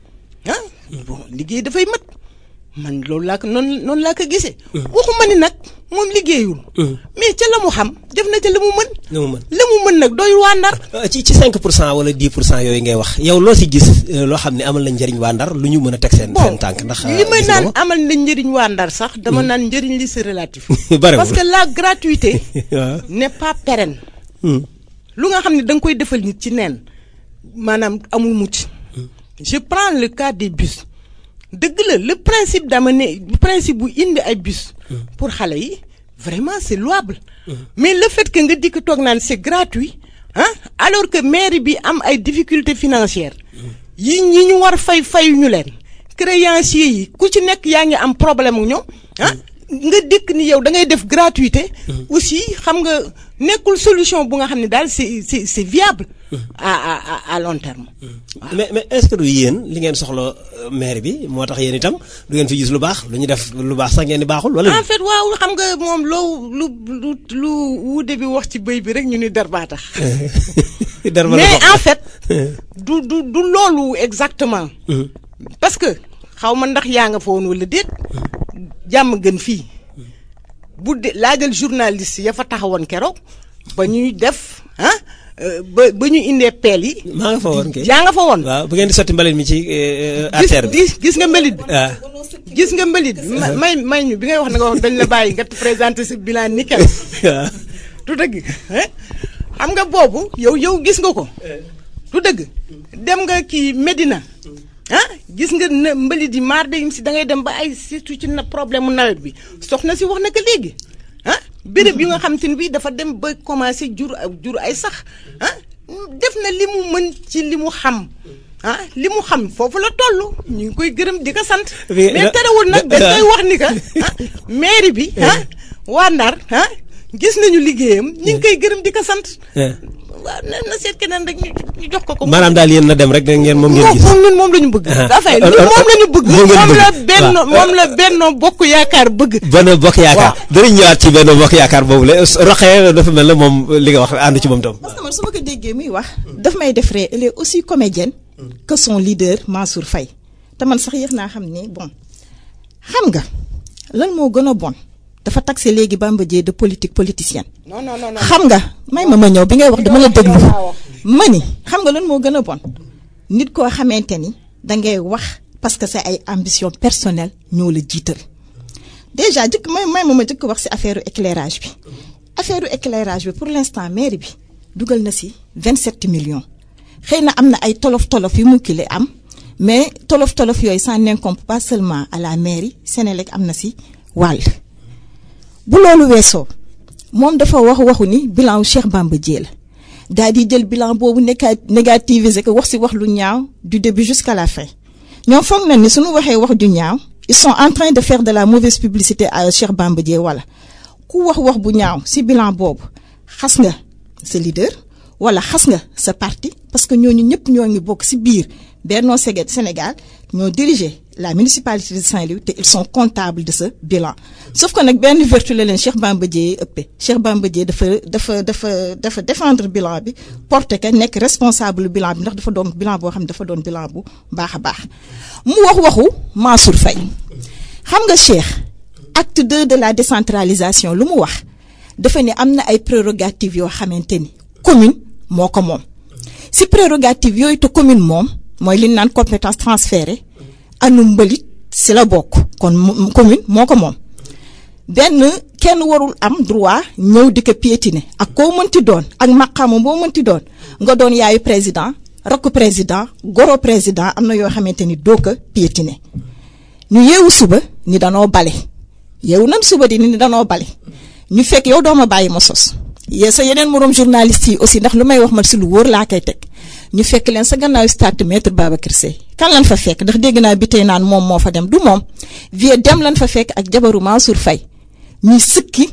bon liggéey dafay mat man loolu laa ko noonu laa ko gisee waxuma ni nag moom liggéeyul mais ca la mu xam def na ca la mu mën nag doy waa Ndar ci 5% wala 10% yooyu ngay wax yow loo si gis loo xam ne amal na njëriñ waa Ndar lu ñu mën a teg seen tànk ndax li may naan amal na njëriñ waa Ndar sax dama naan njëriñ li c'est relatif parce que la gratuité n'est pas pérenne lu nga xam ne da nga koy defal nit ci neen maanaam amul mucc je prends le cas des bus dëgg la le principe d'amener principe bu indi ay bus pour xale yi vraiment c'est louable mais le fait que nga dikk toog naan c'est gratuit alors que mairie bi am ay difficultés financières yi ñu war fayu ñu leen créanciers yi ku ci nekk yaa ngi am problème mu ñoom nga dikk ni yow da ngay def gratuité aussi xam nga nekkul solution bu nga xam ne daal c'est viable à long terme mais est-ce que du yéen li ngeen soxla maire bi moo tax yéen itam du ngeen fi gis lu baax lu ñu def lu baax sax ngeen di baaxul wala en fait waaw xam nga moom lu wuude bi wax ci bëy bi rek ñu ni der baa tax mais en fait du loolu exactement parce que xaw ma ndax yaa nga fa woon wala déet jàmm gën fii bu de laajal journaliste ya fa taxawoon keroog ba ñuy def ba ñu indee peel yi. maa nga fa woon kay yaa nga fa woon. waaw bu ngeen di sotti mbalit mi ci artère bi. gis nga mbalit bi. gis nga mbalit bi may ñu bi ngay wax na nga wax dañ la bàyyi nga présenté sa bilan nickel. waaw du dëgg xam nga boobu yow gis nga ko. du dëgg dem nga kii Medina. gis nga ne mbalit yi maar de si da ngay dem ba ay surtout ci na problème mu nawet bi soxna si wax na ko léegi béréb yu nga xam te ne bii dafa dem ba commencé jur ay sax def na li mu mën ci li mu xam li mu xam foofu la toll ñu ngi koy gërëm di ko sant. mais terewul nag dañ koy wax ni que mairie bi waa Ndar gis nañu liggéeyam ñu ngi koy gërëm di ko sant. waaw na seet keneen rek ñu jox ko. maanaam daal yéen na dem rek ngeen moom ngeen gis. moom la ñu bëgg. dafay moom la ñu bëgg. moom la Benno Bokk Yaakaar bëgg. Benno Bokk Yaakaar. danañ ñëwaat ci Benno Bokk Yaakaar boobu la Rokhaya dafa mel ne moom li nga wax ànd ci moom tam. parce que man su ma ko déggee muy wax. daf may def ree elle est aussi comédienne. que son leader Mansour Faye. te man sax yéex naa xam ne bon xam nga lan moo gën a bon. dafa taxé léegi Bamba Dièye de politique politicienne. non xam nga may ma ñëw bi ngay wax dama la déglu. ma ni xam nga lan moo gën a bon. nit koo xamante ni dangay wax parce que c'est ay ambition personnelle ñoo la jiital. déjà jëkk ma jëkk wax ci affaire éclairage bi affaire éclairage bi pour l'instant mairie bi dugal na ci 27 millions xëy na am na ay tolof yu mu kile am mais tolof yooyu ça n'incombe pas seulement à la mairie Sénélec am na ci wàll bu loolu weesoo moom dafa waxu ni bilan wu Cheikh Bamba Dièye la daal di jël bilan boobu négativisé ko wax ci wax lu ñaaw du début jusqu'à la fin ñoom foog na ni suñu waxee wax du ñaaw ils sont en train de faire de la mauvaise publicité à Cheikh Bamba Dièye wala ku wax bu ñaaw ci bilan boobu xas nga sa leader wala xas nga sa parti parce que ñooñu ñëpp ñoo ngi bokk ci biir Benno Sénégal ñoo diriger la municipalité de Saint-Louis te ils sont comptables de ce bilan sauf que nag benn vertu la leen Cheikh Bamba Dièye ëppee Cheikh Bamba Dièye dafa défendre bilan bi porter que nekk responsable bilan bi ndax dafa doon bilan boo xam ne dafa doon bilan bu baax a baax mu waxu Mansour Faye xam nga Cheikh acte 2 de la décentralisation lu mu wax dafa ne am na ay prérogatives yoo xamante ni commune moo ko moom si prérogative yooyu te commune moom mooy li ñu naan compétence transférée anu mbalit si la bokk kon commune moo ko moom benn kenn warul am droit ñëw di ko piétiner ak koo mënti doon ak maqaama boo mënti doon nga doon yaayu président rakku président goro président am na yoo xamante ni doo ko piétiner ñu yeewu suba ni danoo bale yeewu nan suba di ni danoo bale ñu fekk yow dooma bàyyi ma sos sa yeneen moroom journaliste yi aussi ndax lu may wax man si lu wóor laa koy teg ñu fekk leen sa gannaaw stade maître Babacar Seye kan lan fa fekk ndax dégg naa bi tey naan moom moo fa dem du moom vie dem lan fa fekk ak jabaru Mansour Faye ñuy sëkke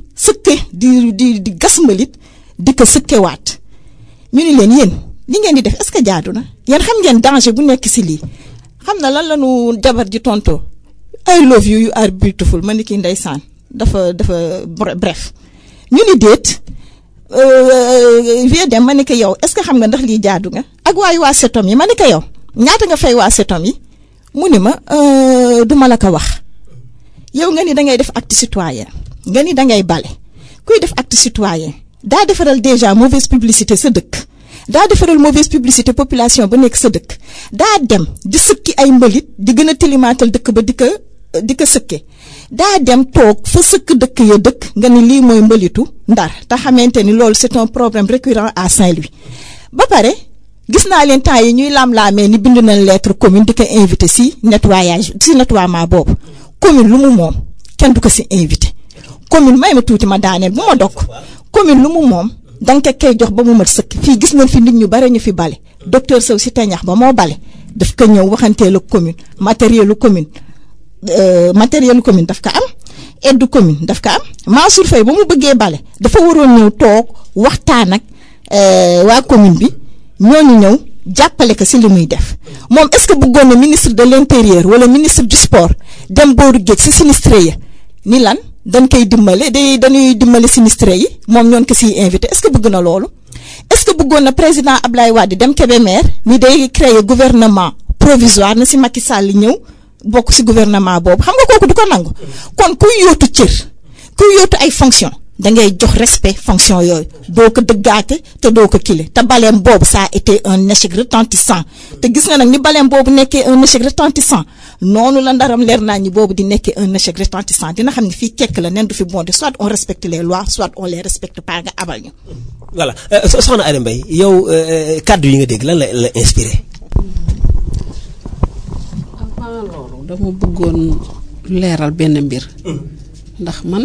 di gas mbalit di ko sëkkewaat ñu ni leen yéen li ngeen di def est-ce que jaadu na yéen xam ngeen danger bu nekk si lii xam na lan lañu jabar ji tontoo I love you you are beautiful ma ni kii ndeysaan dafa bref ñu ni déet vie dem ma ni ko yow est-ce que xam nga ndax lii jaadu nga ak waa setom yi ma ni ko yow ñaata nga fay waa setom yi mu ni ma duma la ko wax yow nga ni dangay def acte citoyen nga ni dangay bale kuy def acte citoyen daa defaral déjà mauvaise publicité sa dëkk daa defaral mauvaise publicité population ba nekk sa dëkk daa dem di sëkki ay mbalit di gën a tilimaatal dëkk ba di ko sëkke daa dem toog fa sëkk dëkk ya dëkk nga ni lii mooy mbalitu Ndar te xamante ni loolu c'est un problème récurrent à Saint-Louis ba pare gis naa leen temps yi ñuy laam-laamee ni bind nañ lettre commune di ko invité si nettoiement boobu commune lu mu moom kenn du ko si invité commune may ma tuuti ma daaneel bu ma dokk commune lu mu moom danga koy jox ba mu mat sëkk fii gis nañ fi nit ñu bare ñu fi bale docteur Sow si teñax ba moo bale daf ko ñëw waxantee la commune matérielu commune daf ko am aide commune daf ko am Mansour Faye ba mu bëggee bale dafa waroon ñëw toog waxtaan ak waa commune bi ñooñu ñëw jàppale ko si li muy def moom est-ce que bëggoon na ministre de l'intérieur wala ministre du sport dem booru géej si sinistré ya ni lan dañ koy dañuy dimbale sinistré yi moom ñoon ko siy invité est-ce que bëgg na loolu est-ce que bëggoon na président Ablaye Wade dem Kébémer ni day créer gouvernement provisoire na si Macky Sall ñëw bokk ci gouvernement boobu xam nga kooku du ko nangu kon kuy yóotu cër kuy yóotu ay fonction dangay jox respect fonction yooyu doo ko dëggaate te doo ko kile te baleem boobu ça a été un échec retentissant te gis nga nag ni baleem boobu nekkee un échec retentissant noonu la ndaram leer naa ñi boobu di nekkee un échec retentissant dina xam ne fii kekk la nen du fi bonde soit on respecte les lois soit on les respecte pas nga abal ñu. voilà soxna Aida Mbaye yow kàddu yi nga dégg lan la inspiré. loolu dama bëggoon leeral benn mbir ndax man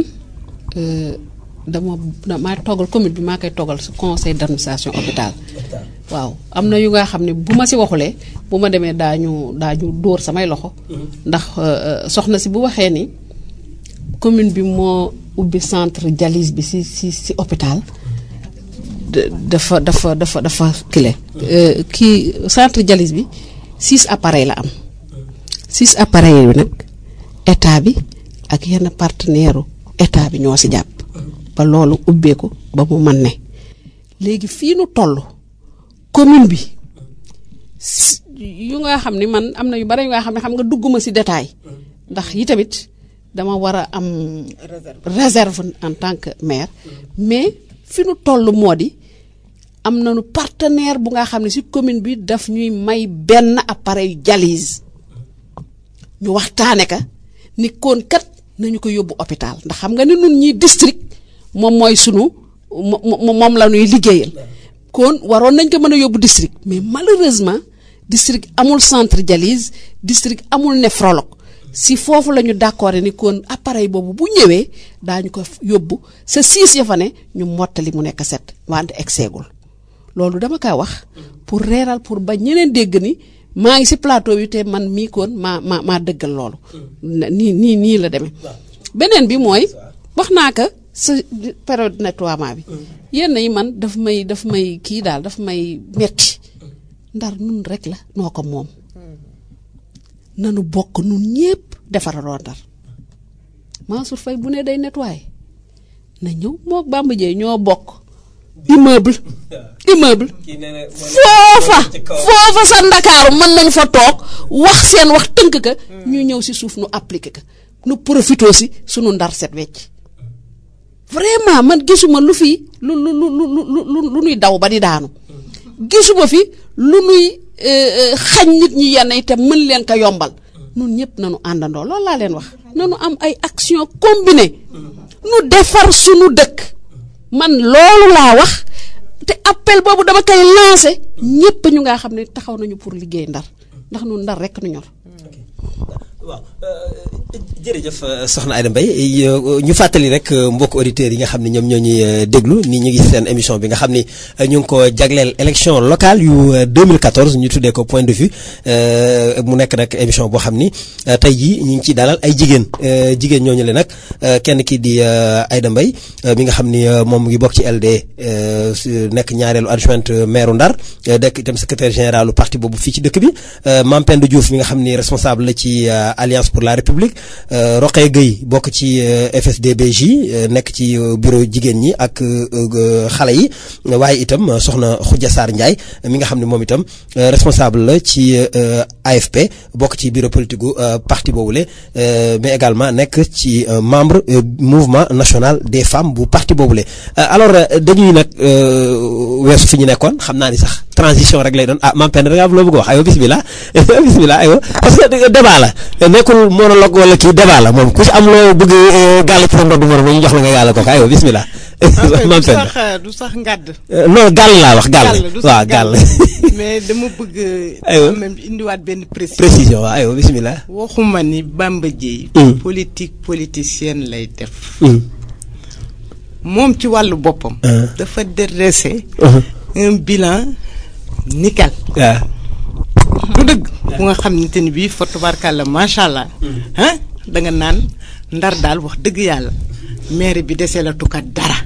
maa toggal commune bi maa koy toggal ci conseil d'administration hôpital waaw am na yu nga xam ne bu ma ci waxulee bu ma demee daañu dóor samay loxo ndax soxna si bu waxee ni commune bi moo ubbi centre dialyse bi ci hôpital dafa kile kii centre dialyse bi 6 appareils la am 6 appareils yu nag état bi ak yenn partenaire état bi ñoo ci jàpp ba loolu ubbeeku ba mu mën ne léegi fii nu toll commune bi yu nga xam ni man am na yu bari yu nga xam ne xam nga dugguma ci détail ndax yi tamit dama war a am réserve en tant que maire mais fi nu toll moo di am nañu partenaire bu nga xam ne ci commune bi daf ñuy may benn appareil dialyse ñu waxtaane ka ni kon kat nañu ko yóbbu hôpital ndax xam nga ne nun ñi district moom mooy sunu moom la ñuy liggéeyal kon waroon nañ ko mën a yóbbu district mais malheureusement district amul centre dialyse district amul néphrologue si foofu la ñu d'accord ni kon appareil boobu bu ñëwee daañu ko yóbbu sa 6 ya fa ne ñu mottali mu nekk 7 wante egseegul loolu dama kaa wax pour reeral pour ba ñeneen dégg ni maa ngi si plateau bi te man mii koon maa dëggal loolu nii la demee beneen bi mooy wax naa ko sa période nettoiement bi yenn yi man daf may kii daal daf may metti Ndar nun rek la noo ko moom nanu bokk nun ñépp defaraloo Ndar Mansour Faye bu ne day nettoyer na ñëw moo Bamba Dieye ñoo bokk immeuble foofa sa Ndakaaru mën nañ fa toog wax seen wax tënk ka ñu ñëw si suuf nu appliquer ka nu profitoo si sunu Ndar set wecc vraiment man gisuma lu fi lu nuy daw ba di daanu gisuma fi lu nuy xañ nit ñi yenn itam mën leen ko yombal nun ñëpp nañu àndandoo loolu laa leen wax nañu am ay action combinée nu defar sunu dëkk man loolu laa wax te appel boobu dama koy lancé ñëpp ñu nga xam ne taxaw nañu pour liggéey Ndar ndax nun Ndar rek nu ñor. waaw jërëjëf soxna Aïda Mbaye ñu fàttali rek mbokk auditeurs yi nga xam ne ñoom ñoo ñuy déglu ni ñu ngi seen émission bi nga xam ni ñu ngi ko jagleel élection locale yu 2014 ñu tuddee ko point de vue mu nekk nag émission boo xam ni tey jii ñu ngi ciy dalal ay jigéen ñooñu le nag kenn ki di Aïda Mbaye mi nga xam ni moom mu ngi bokk ci LD nekk ñaareelu adjointe maire Ndar dekk itam secrétaire général parti boobu fii ci dëkk bi Mame Penda Diouf mi nga xam ni responsable la ci Alliance pour la République Rokhaya Gueye bokk ci FSDBJ nekk ci bureau jigéen ñi ak xale yi waaye itam soxna Khoudia Sarr Ndiaye mi nga xam ne moom itam responsable la ci AFP bokk ci bureau politique gu parti boobule mais également nekk ci membre mouvement national des femmes bu parti boobule. alors dañuy nag weesu fi ñu nekkoon xam naa ni sax transition rek lay doon Mame Penda da nga am loo bëgg a wax aywa bismillah bismillah aywa parce que débat la nekkul monologue wala kii débat la moom ku ci am loo bëgg gàll ci sa ndodd morom ñu jox la nga gàll ko aywa bismillah. Mame Penda du sax ngàdd. non gàll laa wax gàll. waaw gàll. mais dama bëgg. aywa même indiwaat benn précision waaw aywa bismillah. waxuma ni Bamba Dieye. politicienne lay def. moom ci wàllu boppam. dafa dressé. un bilan nickel. du dëgg. bu nga xamante ni bii fa tubaarkàlla macha allah. da nga naan Ndar daal wax dëgg yàlla maire bi desee la tukat dara.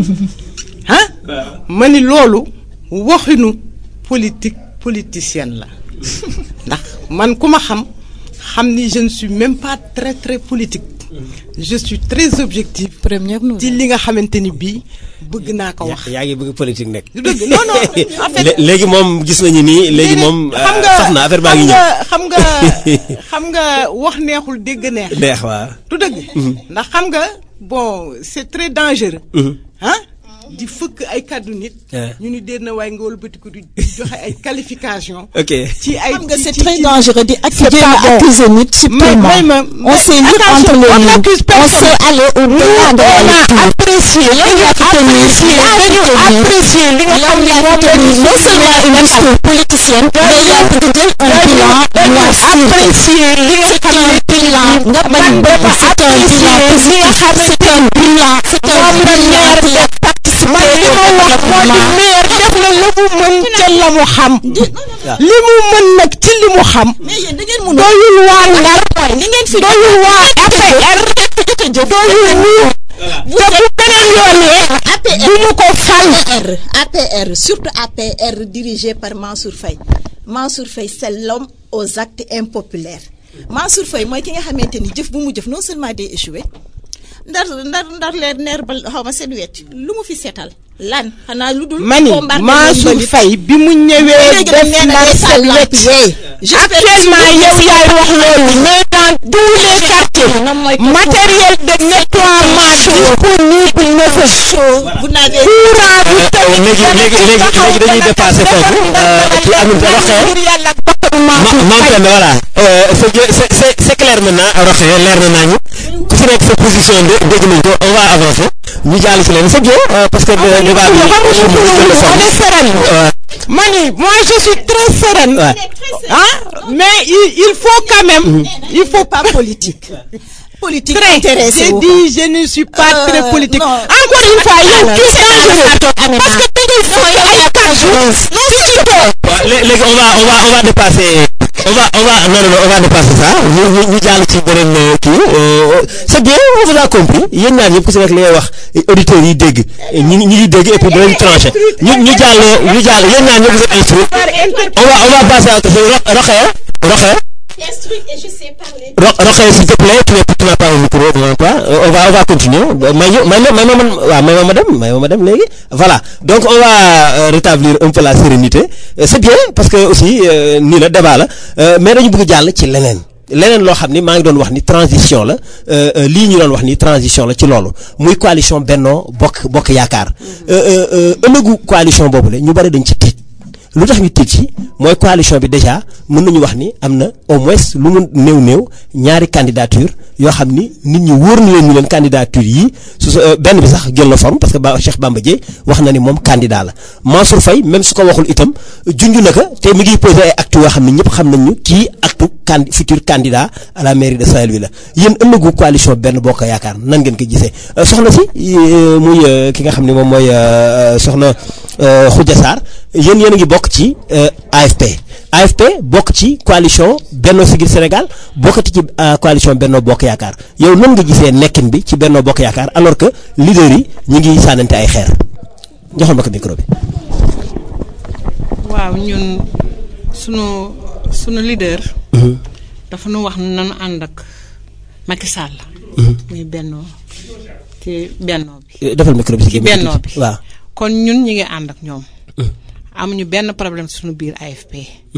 ma ni loolu waxinu politicienne la ndax man ku ma xam ni je ne suis même pas très très politique. je suis très objectif. ci li nga xamante ni bii bëgg naa ko wax. yaa ngi bëgg politique nekk. du dëgg non non en fait. léegi moom gis nañu ni léegi moom. sax na affaire baa ngi ñëw xam nga wax neexul dégg neex. neex waaw. du dëgg. ndax xam nga bon c'est très dangereux. di fëkk ay kàddu nit. ñu ni déet na waaye nga wëlbatiku di joxe ay qualification. ok ci ay xam nga c'est très dangereux di accuser nit subtilement. on sait lire entre les lignes. on sait aller au-delà de la lecture. apprécier li nga xam ne non seulement une histoire politicienne. mais yaa ngi jël un bilan noir apprécier li nga xam ne bilan nga bañ c'est un bilan positif c'est un bilan man li ma wax moo di maire def na la mu mën ca la mu xam. li mu mën nag ci li mu xam. doyul waa Ndar doyul waa APR doyul wu. te bu beneen yoonee. du ñu ko fal. APR surtout APR dirigé par Mansour Faye. Mansour Faye c'est l'homme aux actes impopulaires. Mansour Faye mooy ki nga xamante ni jëf bu mu jëf non seulement day échoué. ndar leer neer ba xaw ma seen wet lu mu fi seetal lan xanaa lu dul. mani Mansour Faye bi mu ñëwee def ndar seen wet. actuellement yow yaay wax loolu mais dans tous les quartiers matériel de nettoiement disponible na fa. vous n'avez léegi dañuy dépassé foofu ci amul Rokhaya Mame Penda voilà c'est clair maintenant Rokhaya leer na nañu ku ci nekk sa position dégg nañ ko on va avancer ñu jàll ci leen c'est bien parce que débat bi on est sereine. Mani, moi je suis très sereine. Mais il faut quand même, il faut pas politique. Politique Très. intéressée. J'ai dit je ne suis pas très politique. non. Encore une fois, yow tu es dangereux. Parce que tu es ay cartes. Non, si tu peux. léegi on va dépasser on va dépasser ça ñu jàll ci beneen kii c'est bien on vous a compris yéen ñaar ñëpp ku si nekk li ngay wax auditeurs yi dégg ñi ngi dégg et puis dinañ tranché ñu jàll yéen ñaar ñëpp vous êtes instruits on va passer à Rokhaya Rokhaya s'il te plaît tu n'as pas un micro devant toi on va continuer may ma dem léegi voilà donc on va rétablir un peu la sérénité c'est bien parce que aussi nii la débat la mais dañu bëgg jàll ci leneen loo xam ni maa ngi doon wax ni transition la lii ñu doon wax ni transition la ci loolu muy coalition Benno Bokk Yaakaar ëllëgu coalition boobu la ñu bari dañ ci tiit lu tax ñu tiit ci mooy coalition bi déjà mën nañu wax ni am na au moins lu mu néew ñaari candidature yoo xam ni nit ñi wóor na leen ñu leen candidature yi benn bi sax jël na forme parce que Cheikh Bamba Dièye wax na ni moom candidat la Mansour Faye même su ko waxul itam junj na ko te mi ngi posé ay actes yoo xam ni ñëpp xam nañu kii actu futur candidat à la mairie de Saint-Louis la yéen ëllëgu coalition Benno Bokk Yaakaar nan ngeen ko gisee soxna si muy ki nga xam ni moom mooy soxna Khoudia Sarr yéen a ngi bokk ci AFP bokk ci coalition Benno Siggil Sénégal bokkati ci coalition Benno Bokk Yaakaar yow nan nga gisee nekkin bi ci Benno Bokk Yaakaar alors que leader yi ñu ngi sànnante ay xeer joxal ma ko micro bi. waaw ñun sunu leader. dafa nu wax nanu ànd ak Macky Sall. muy Benno ci Benno bi. defal micro bi ci Benno bi waaw. kon ñun ñi ngi ànd ak ñoom. amuñu benn problème suñu biir AFP.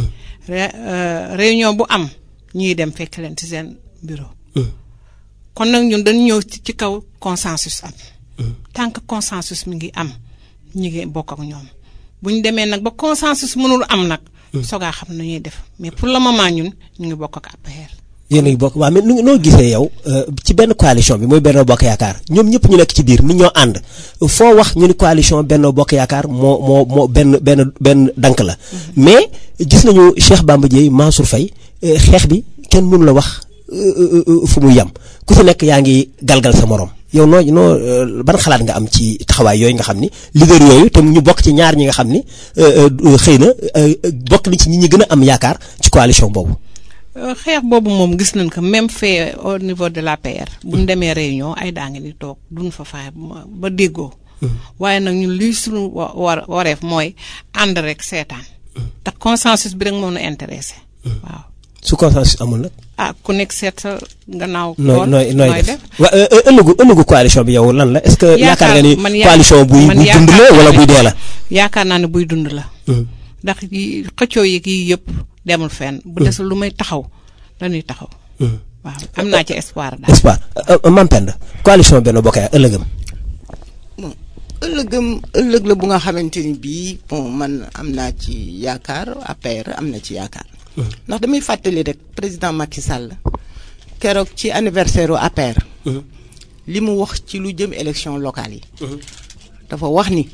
réunion bu am ñuy dem fekk leen ci seen bureau. kon nag ñun dañu ñëw ci kaw consensus am. tant que consensus mi ngi am ñu ngi bokk ak ñoom bu ñu demee nag ba consensus mënul am nag. sogaa xam na ñuy def mais pour le moment ñun ñu ngi bokk ak APR. yéen a ngi bokk waaw mais noo gisee yow ci benn coalition bi mooy Benno Bokk Yaakaar ñoom ñëpp ñu nekk ci biir nit ñoo ànd foo wax ñu ni coalition Benno Bokk Yaakaar moo benn dank la mais gis nañu Cheikh Bamba Dièye Mansour Faye xeex bi kenn mënu la wax fu muy yam ku fi nekk yaa ngi galgal sa morom yow ban xalaat nga am ci taxawaay yooyu nga xam ni leader yooyu te ñu bokk ci ñaar ñi nga xam ni xëy na bokk nañ ci ñi gën a am yaakaar ci coalition boobu. xeex boobu moom gis nañ ko même fait au niveau de l'APR. bu ñu demee réunion ay daa ngi di toog duñ fa faay ba déggoo. waaye nag ñun luy suñu wareef mooy ànd rek seetaan. te consensus bi rek moo ñu intéressé. waaw su consensus amul nag. ku nekk seet sa gannaaw. nooy def ëllëgu coalition bi yow lan la est-ce que. yaakaar nga ni coalition buy dund la wala buy dee la. yaakaar naa ne buy dund la. ndax xëccoo yi kii yëpp. demul fenn bu desul lu may taxaw dañuy taxaw. waaw am naa ci espoir daal. espoir Mame Penda coalition Benno Bokk Yaakaar ëllëgam. bon ëllëg la bu nga xamante ni bii bon man am naa ci yaakaar APR am na ci yaakaar. ndax damay fàttali rek président Macky Sall keroog ci anniversaire u APR. li mu wax ci lu jëm élection locale yi. dafa wax ni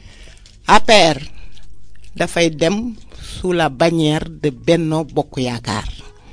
APR dafay dem. sous la bannière de Benno Bokk Yaakaar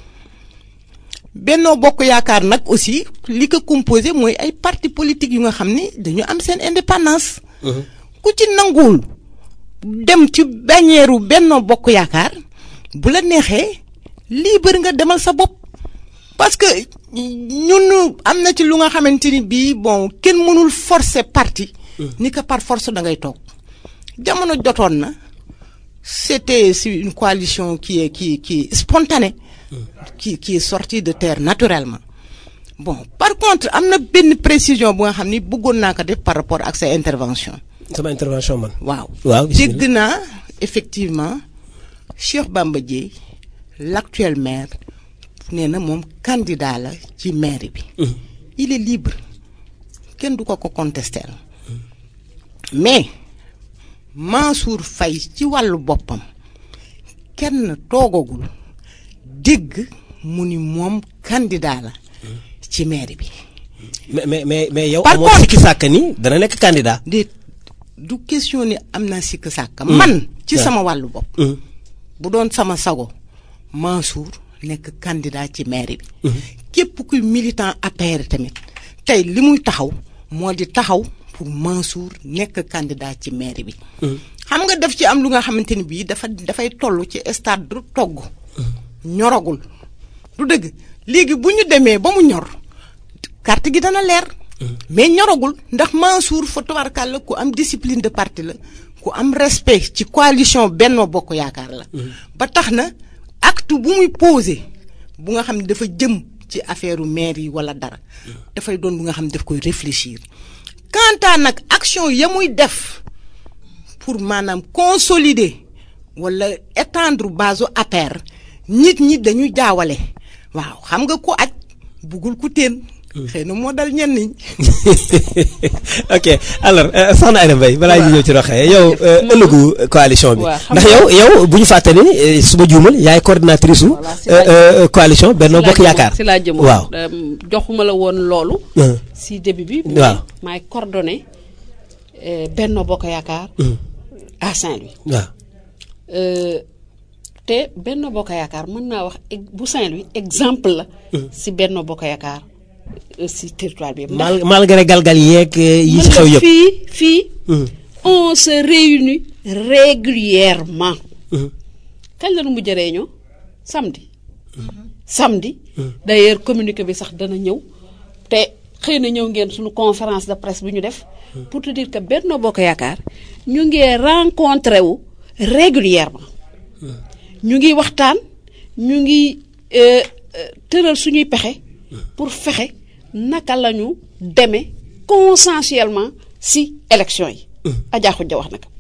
Benno Bokk Yaakaar nag aussi li ko composé mooy ay parti politique yu nga xam ni dañu am seen indépendance. ku ci nanguwul dem ci bannière u Benno Bokk Yaakaar bu la neexee libre nga demal sa bopp parce que ñun am na ci lu nga xamante ni bii bon kenn mënul forcer parti. ni que par force da ngay toog jamono jotoon na. C'était une coalition qui est spontanée, qui est sortie de terre naturellement. Bon, par contre, am na benn précision bu nga xam ni bëggoon naa ko def par rapport ak sa intervention. sama intervention man. waaw dégg naa effectivement Cheikh Bamba Dièye l'actuel maire nee na moom candidat la ci mairie bi. Il est libre kenn du ko contester mais. Mansour Faye ci wàllu boppam kenn toogagul dégg mu ni moom candidat la ci mairie bi mais yow. par amoo contre sikki sàkk ni dana nekk candidat. du question ni am naa sikk sàkk. man ci sama wàllu bopp. bu doon sama sago Mansour nekk candidat ci mairie bi. képp kuy militant APR tamit tey li muy taxaw moo di taxaw pour Mansour nekk candidat ci mairie bi. xam nga daf ci am lu nga xamante ni bii dafay toll ci stade du togg. ñoragul du dëgg léegi bu ñu demee ba mu ñor carte gi dana leer. mais ñoragul ndax Mansour fa tubarkàlla ku am discipline de parti la ku am respect ci coalition Benno Bokk Yaakaar la. ba tax na acte bu muy posé bu nga xam ne dafa jëm ci affaire maire yi wala dara dafay doon bu nga xam ne daf koy réfléchir. quant à nag action ya muy def pour maanaam consolider wala étendre base APR nit ñi dañu jaawale waaw xam nga ku aj bugul ku teen xëy na moo dal ñenn ñi. ok alors soxna Aïda Mbaye balaa ñu ñëw ci roxee yow ëllëgu coalition bi. ndax yow bu ñu fàtte ni suba juumal yaay coordinatrice su. coalition Benno Bokk Yaakaar. si laa jëm waaw joxuma la woon loolu. si début bi. waaw maay coordonné Benno Bokk Yaakaar. à Saint-Louis. waaw. te Benno Bokk Yaakaar mën naa wax bu Saint-Louis exemple la. si Benno Bokk Yaakaar si territoire bi. malgré galgal yeeg yi ci xew yëpp. fii on se réunit régulièrement. kañ la nu mujj a réunion samedi. samedi. d'ailleurs communiqué bi sax dana ñëw te xëy na ñëw ngeen suñu conférence de presse bi ñu def. pour te dire que Benno Bokk Yaakaar ñu ngi rencontré wu régulièrement. ñu ngi waxtaan ñu ngi tëral suñuy pexe pour fexe naka la ñu demee consensuellement si élection yi. Adja Khoudia wax nag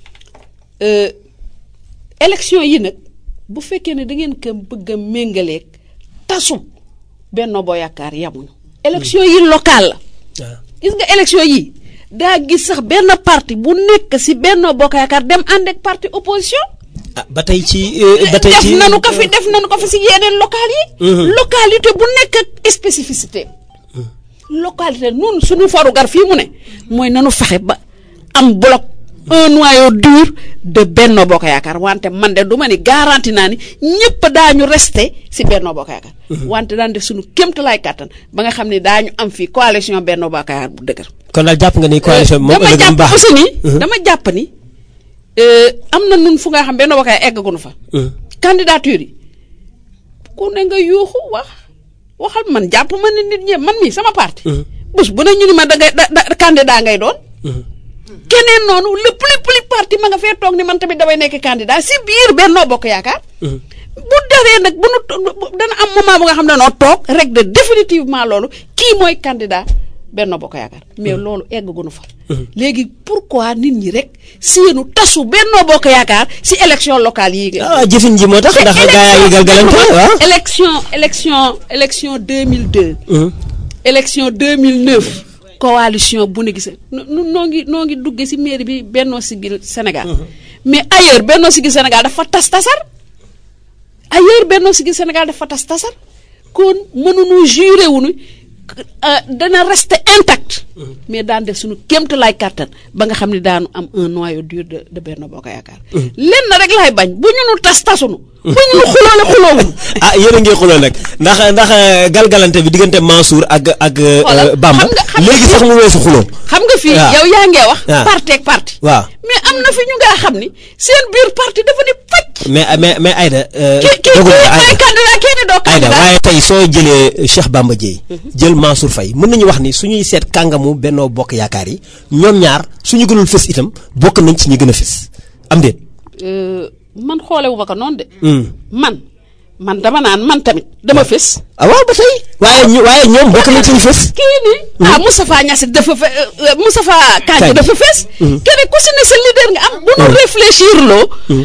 élection yi nag bu fekkee ne da ngeen ko bëgg a méngaleeg tasu Benno Bokk Yaakaar yamuñu. élection yi locale la. gis nga élection yi daa gis sax benn parti bu nekk si Benno Bokk Yaakaar dem ànd ak parti opposition. ba tey ci def nanu ko fi si yeneen locales yi. localité bu nekk ak spécificité. localité nun suñu farugar fii mu ne. mooy nanu fexe ba am bloc un noyau dur de Benno Bokk Yaakaar wante man de du ma ni garanti naa ni ñëpp daañu resté si Benno Bokk Yaakaar. wante daan def suñu kéemtalaay kàttan ba nga xam ne daañu am fii coalition Benno Bokk Yaakaar bu dëgër. kon daal jàpp nga ni coalition bi moom ëllëg mu baax aussi ni dama jàpp ni. am na nun fu nga xam Benno Bokk Yaakaar eggaguñu fa. candidature yi ku ne nga yuuxu waxal man jàpp ma ne nit ñi man mii sama parti. bés bu ne ñu ni ma da candidat ngay doon. keneen noonu le plus parti ma nga fee toog ni man tamit damay nekk candidat si biir Benno Bokk Yaakaar. bu daree nag bu nu dana am moment bu nga xam ne noo toog rek de définitivement loolu kii mooy candidat Benno Bokk Yaakaar mais loolu eggaguñu fa. léegi pourquoi nit ñi rek seenu tasu Benno Bokk Yaakaar si élection locale yi. jëfin ji moo tax ndax gaa yaa ngi galgalante waaw. élection 2002. élection 2009. coalition bu ne gisee noo ngi duggee si mairie bi Benno Siggil Sénégal. mais ailleurs Benno Siggil Sénégal dafa tas-tasar. kon mënuñu juré wuñu dana rester intact. mais daan def suñu kéemtalaay kàttan ba nga xam ne daanu am un noyau dur de Benno Bokk Yaakaar. lenn rek laay bañ bu ñu nu tas-tasunu. bu ñu nu xuloowuñu. yéen a ngi xuloo nag ndax galgalante bi diggante Mansour ak Bamba. léegi sax mu weesu xuloo. xam nga fii yow yaa ngee wax. parti ak parti. waaw mais am na fi ñu nga xam ni seen biir parti dafa ni pàcc. mais Aïda. kii mooy candidat kii ni doo candidat. Aïda waaye tey soo jëlee Cheikh Bamba Dièye. jël Mansour Faye mën nañu wax ni suñuy seet kàngamu Benno Bokk Yaakaar yi ñoom ñaar suñu gënul fës itam bokk nañ ci ñi gën a fës am déet. man xoolewu ma ko noonu de. man dama naan man tamit dama fës. waaw ba tey. waaye ñoom bokk nañ ci ñu fës. kii nii. Moustapha Niasse dafa Moustapha Kandji dafa fës. keneen ku si ne sa leader nga am. bu nu réfléchir loo.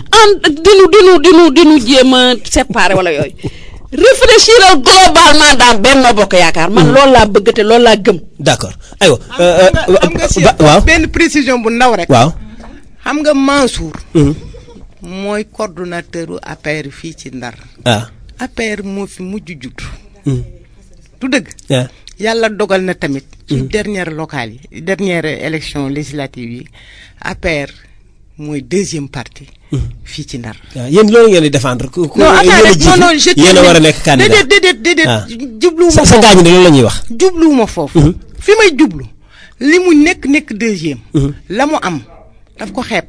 dinu jéem a séparer wala yooyu. réfléchir globalement dans Benno Bokk Yaakaar. man loolu laa bëgg te loolu laa gëm. d'accord aywa. xam nga waaw benn précision bu ndaw rek. waaw. xam nga Mansour. mooy coordonnateur u APR fii ci Ndar. APR moo fi mujj judd. du dëgg. yàlla dogal na tamit. ci dernière locale yi dernière élection législative yi APR mooy deuxième parti. fii ci Ndar. waaw yéen loolu ngeen di défendre. non attends non je yéen a war a nekk candidat déedéet jubluwuma sa gaañu ne loolu la ñuy wax. jubluwuma foofu. fi may jublu li mu nekk deuxième. la mu am daf ko xeeb.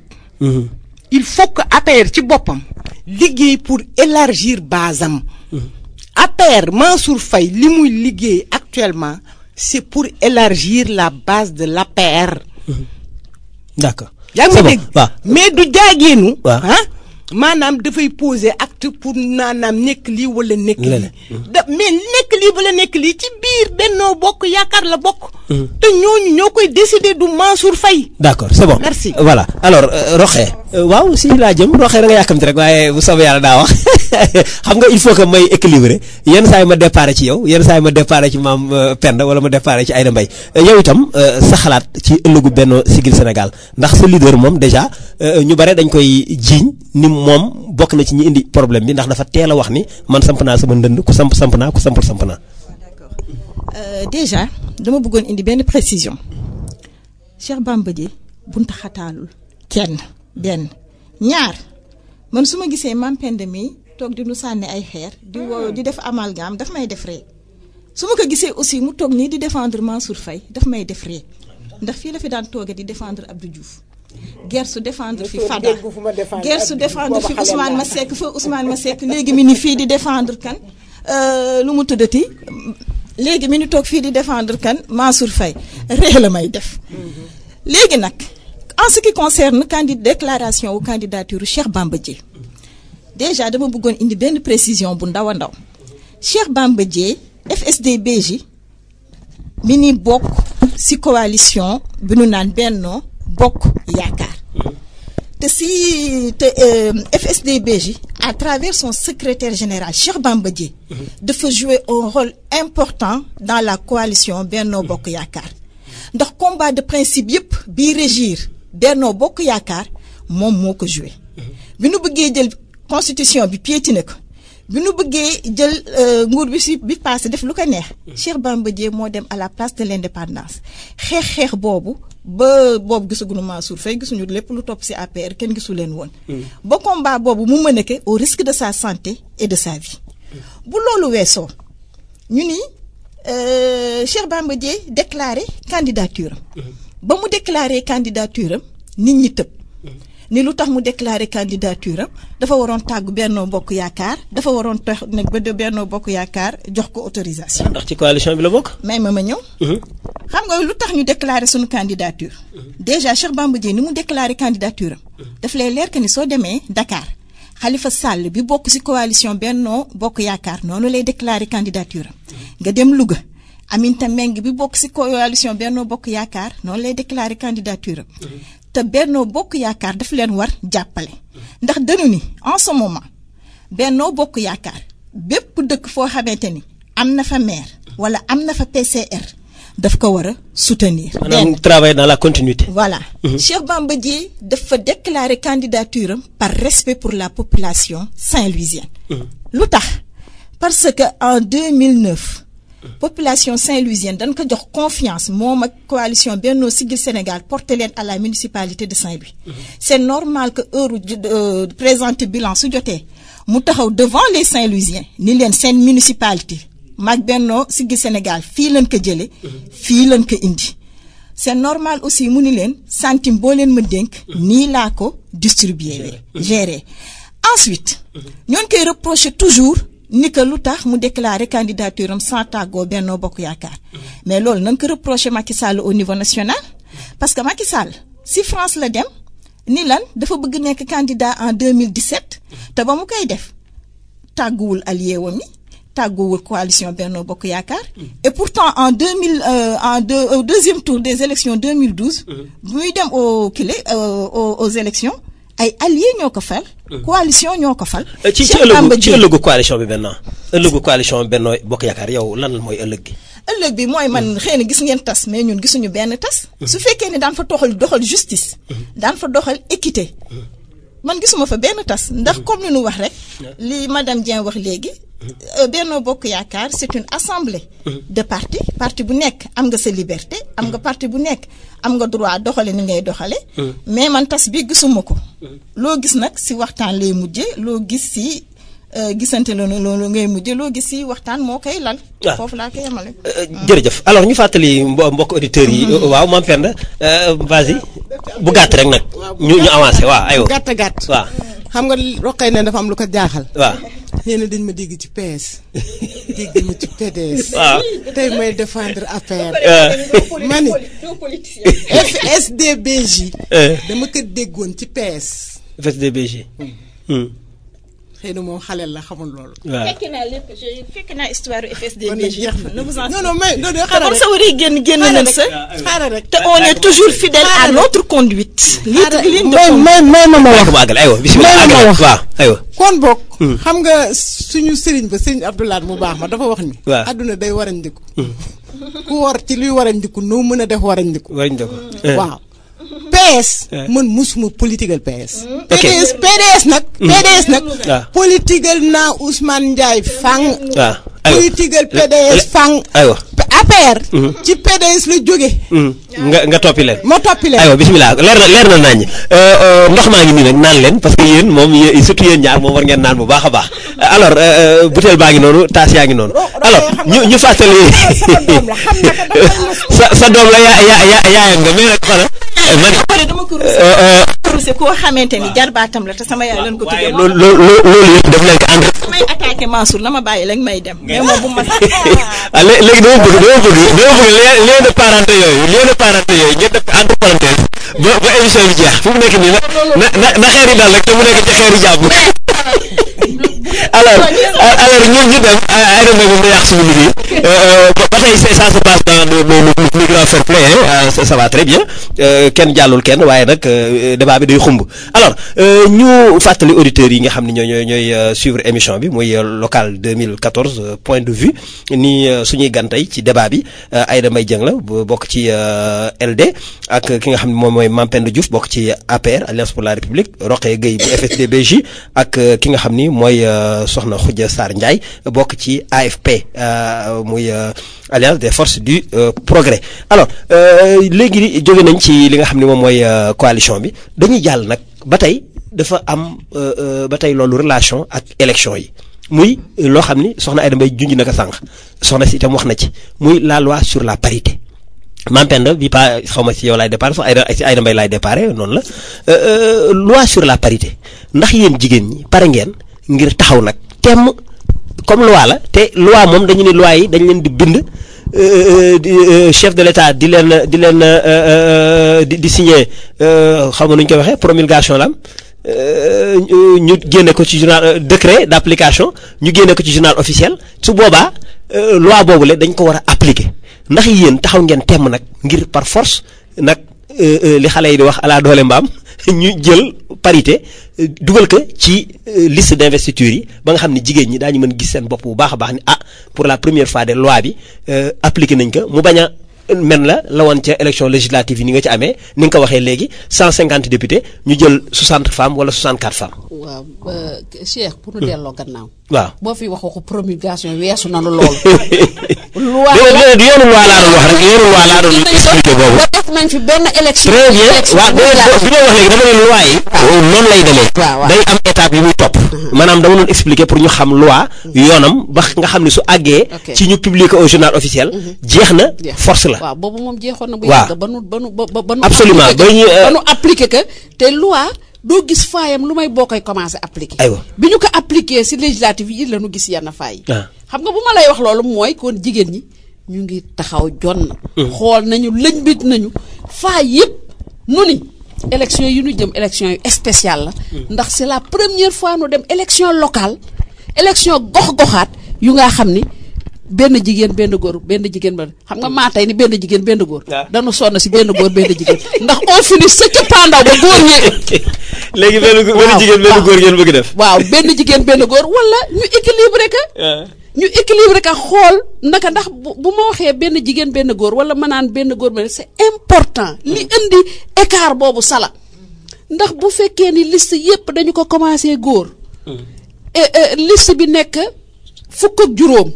il faut que APR ci boppam liggéey pour élargir base am. APR Mansour Faye li muy liggéey actuellement c'est pour élargir la base de l'APR. d'accord. yaa ngi dégg mais du jaageenu. maanaam dafay poser acte pour naanaam nekk lii wala nekk lii. mais nekk lii wala nekk lii ci biir Benno Bokk Yaakaar la bokk. te ñooñu ñoo koy décider du Mansour Faye. d'accord c'est bon merci. voilà alors Roxé. waaw si laa jëm Roxé da nga yàkkamti rek waaye bu soobee yàlla daa wax xam nga il faut que may équilibrer yenn saa yi ma départ ci yow yenn saa yi ma départ ci maam Penda wala ma départ ci Aïda Mbaye yow itam sa xalaat ci ëllëgu Benno Siggil Sénégal ndax sa leader moom déjà ñu bare dañ koy jiiñ ni moom bokk na ci ñi indi problème bi ndax dafa teel a wax ni man samp naa sama ndënd ku samp naa ku sampul samp naa. d'accord déjà dama bëggoon indi benn précision Cheikh Bamba Dièye bunta xataalul kenn benn ñaar man su ma gisee Mame Penda mi toog di nu sànni ay xeer di def amalgame daf may def ree su ma ko gisee aussi mu toog nii di défendre Mansour Faye daf may def ree ndax fii la fi daan toogee di défendre Abdou Diouf. guerre su défendre fi Fada guerre su défendre fi Ousmane Masseck léegi mi ni fii di défendre kan lu mu tuddati léegi mi ni toog fii di défendre kan Mansour Faye ree la may def. léegi nag en ce qui concerne déclaration wu candidature Cheikh Bamba Dièye déjà dama bëggoon indi benn précision bu ndaw a ndaw Cheikh Bamba Dièye FSD/BJ mi ni bokk ci coalition bi nu naan Benno Bokk Yaakaar te FSD/BJ à travers son secrétaire général Cheikh Bamba Dièye dafa jouer un rôle important dans la coalition Benno Bokk Yaakaar ndax combat de principe yëpp bi régir Benno Bokk Yaakaar moom moo ko joué bi nu bëggee jël constitution bi piétiné ko bi nu bëggee jël nguur bi si bi passé def lu ko neex Cheikh Bamba Dièye moo dem à la place de l'indépendance xeex boobu ba boobu gisaguñu Mansour Faye gisuñu lépp lu topp ci APR kenn gisu leen woon. ba combat boobu mu mën a au risque de sa santé et de sa vie. bu loolu weesoo ñu ni Cheikh Bamba Dièye déclaré candidature am. ba mu déclaré candidature am nit ñi tëb. ni lu tax mu déclaré candidature am dafa waroon tàggu Benno Bokk Yaakaar dafa waroon tax nag ba de Benno Bokk Yaakaar jox ko autorisation. ndax ci coalition bi la bokk. may ma ñëw. xam nga lu tax ñu déclaré suñu candidature. déjà Cheikh Bamba Dièye ni mu déclaré candidature am. daf lay leer que ni soo demee Dakar Khalifa Sall bi bokk ci coalition Benno Bokk Yaakaar noonu lay déclaré candidature am. nga dem Louga Aminata Mbengue bi bokk ci coalition Benno Bokk Yaakaar noonu lay déclaré candidature am. te Benno Bokk Yaakaar daf leen war jàppale ndax dañu ni en ce moment Benno Bokk Yaakaar bépp dëkk foo xamante ni am na fa maire wala am na fa PCR daf ko war a soutenir. maanaam travailler dans la continuité. voilà Cheikh Bamba Dièye dafa déclarer candidature am par respect pour la population saint-louisienne. lu tax parce que en 2009. population saint-louisienne dañ ko jox confiance moom ak coalition Benno Siggil Sénégal porté leen à la municipalité de Saint-Louis. c'est normal que heure présenter bilan su jotee mu taxaw devant les Saint-Louisiens ni leen seen municipalité mag Benno Siggil Sénégal fii lañ ko jële fii lañ ko indi. c'est normal aussi mu ni leen centime boo leen ma dénk nii laa ko distribuer gérer ensuite ñoon koy reprocher toujours ni que lu tax mu déclarer candidature am sans tàggoo Benno Bokk Yaakaar mais loolu nañ ko reprocher Macky Sall au niveau national parce que Macky Sall si France la dem ni lan dafa bëgg nekk candidat en 2017 te ba mu koy def tàgguwul allié wam yi tàgguwul coalition Benno Bokk Yaakaar et pourtant au deuxième tour des élections 2012 muy dem aux élections ay alliés ñoo ko fal. coalition ñoo ko fal. ci ëllëgu coalition bi Benno ëllëgu coalition Benno Bokk Yaakaar yow lan mooy ëllëg gi. ëllëg bi mooy man xëy na gis ngeen tas mais ñun gisuñu benn tas. su fekkee ne daan fa doxal justice. daan fa doxal équité. man gisuma fa benn tas ndax comme ni nu wax rek. li madame Dieng wax léegi. Benno Bokk Yaakaar c'est une assemblée de parti bu nekk am nga sa liberté am nga parti bu nekk am nga droit doxale ni ngay doxale mais man tas bi gisuma ko loo gis nag si waxtaan lay mujje loo gis si gisante loolu ngay mujje loo gis si waxtaan moo koy lal foofu laa koy yemale jërëjëf alors ñu fàttali mbokk auditeurs yi waaw Mame Penda vas-y bu gàtt rek nag ñu avancé waaw aywa gàtt waaw xam nga roqay ne dafa am lu ko jaaxal waaw nee na dañ ma dégg ci PS dégg ma ci PDS waaw tey may défendre affaire ma ni FSDBJ dama ko déggoon ci PS FSDBJ xëy na moom xaleel la xamul loolu. waaw fekk naa histoire FSDBJ. non mais xaaral rek sa war a génn nañ sa. xaaral rek te on est toujours fidèle à notre conduite. lii may ma wax aywa bismillah waaw aywa. kon bokk. xam nga suñu sëriñ ba sëriñ Abdoulaye mu baax ma dafa wax ni. waaw adduna day war a ndiku. ku war ci luy war a ndiku noo mën a def war a ndiku. waaw. PS man musuma political PS. PDS nag. political naa Ousmane Ndiaye fang. waaw political PDS fang. aywa APR. ci PDS la jóge. nga toppi leen. ma toppi leen aywa bismillah leer na naññ ndox maa ngi nii nag naan leen parce que yéen moom surtout yéen ñaar moom war ngeen naan bu baax a baax alors butéel baa ngi noonu taas yaa ngi noonu. alors ñu fàttali sa doom la yaayam nga mais nag xanaa. dama ko rusé koo xamante ni jarbaatam la te sama yaay lañ ko tuddee. loolu yëpp def leen ko ànd. may attaqué Mansour na ma bàyyi lañ may dem. mais moom bu ma. léegi dama bëgg lien de parenté yooyu ngeen def entre parenthèse ba émission bi jeex fi mu nekk nii na xeer yi daal rek te mu nekk ci xeer yi jàpp. alors ñu dem ay dem nag mu yàq suñu liggéey ba tey ça se passe dans le grand fair play ça va très bien kenn jàllul kenn waaye nag débat bi day xumb alors ñu fàttali auditeurs yi nga xam ne ñooy suivre émission bi muy local 2014 point de vue ni suñuy gan tey ci débat bi Aïda Mbaye Dieng la bokk ci LD ak ki nga xam ne moom mooy Mame Penda Diouf bokk ci APR Alliance pour la République Rokhaya Gueye bu FSDBJ ak ki nga xam ni mooy soxna Khoudia Sarr Ndiaye bokk ci AFP muy Alliance des forces du progrès alors léegi jóge nañ ci li nga xam ne moom mooy coalition bi dañuy jàll nag ba tey dafa am ba tey loolu relation ak élection yi muy loo xam ni soxna Aïda Mbaye junj na ko sànq soxna si itam wax na ci muy la loi sur la parité. Mame Penda bi pas xaw ma ci yow laay départ sax Aïda Mbaye laay départ noonu la loi sur la parité ndax yéen jigéen ñi pare ngeen ngir taxaw nag temm comme loi la te loi moom dañu ne loi yi dañ leen di bind chef de l'État di signer xaw ma nu ñu koy waxee promulgation la am ñu génne ko ci journal décret d'application ñu génne ko ci journal officiel su boobaa loi boobule dañ ko war a appliquer ndax yéen taxaw ngeen temm nag ngir par force nag li xale yi di wax ala doole mbaam ñu jël parité dugal ko ci liste d'investiture yi ba nga xam ne jigéen ñi daañu mën gis seen bopp bu baax a baax ni pour la première fois de loi bi appliqué nañ ko mu bañ a men la woon ca élection législative yi ni nga ci amee ni nga ko waxee léegi 150 députés ñu jël 60 femmes wala 64 femmes. waaw Cheikh pour nu delloo gannaaw. waaw boo fi wax waxu promulgation weesu nanu loolu. loi la yoonu loi laa doon wax rek yoonu loi laa doon expliqué boobu. def nañ fi benn élection. très bien waaw bi may wax léegi dama ne loi yi. noonu lay demee. day am étape yi muy topp. maanaam dama doon expliquer pour ñu xam loi yoonam ba nga xam ne su àggee. ci ñu publier ko au journal officiel. jeex na force la. waaw boobu moom jeexoon na bu yàgg ba nu absolument ba nu appliqué que te loi doo gis faayam lu may boo koy commencé appliqué. aywa bi ñu ko appliqué si législative yi la ñu gis yenn faay. xam nga bu ma lay wax loolu mooy kon jigéen ñi ñu ngi taxaw jonn xool nañu lëñbit nañu faay yëpp nu ni élection yi ñu jëm élection yu spéciale la. ndax c'est la première fois nu dem élection locale élection gox-goxaat yu nga xam ni. benn jigéen benn góor benn jigéen benn xam nga maa tey ni benn jigéen benn góor. dañu sonn si benn góor benn jigéen ndax on finit sa cappaandaw ba góor ñee. léegi benn jigéen benn góor ngeen bëgg def. waaw benn jigéen benn góor wala ñu équilibré ka. ñu équilibré ka xool naka ndax bu ma waxee benn jigéen benn góor wala ma naan benn góor benn c'est important li indi écart boobu sala ndax bu fekkee ni liste yépp dañu ko commencé góor. liste bi nekk. fukk ak juróom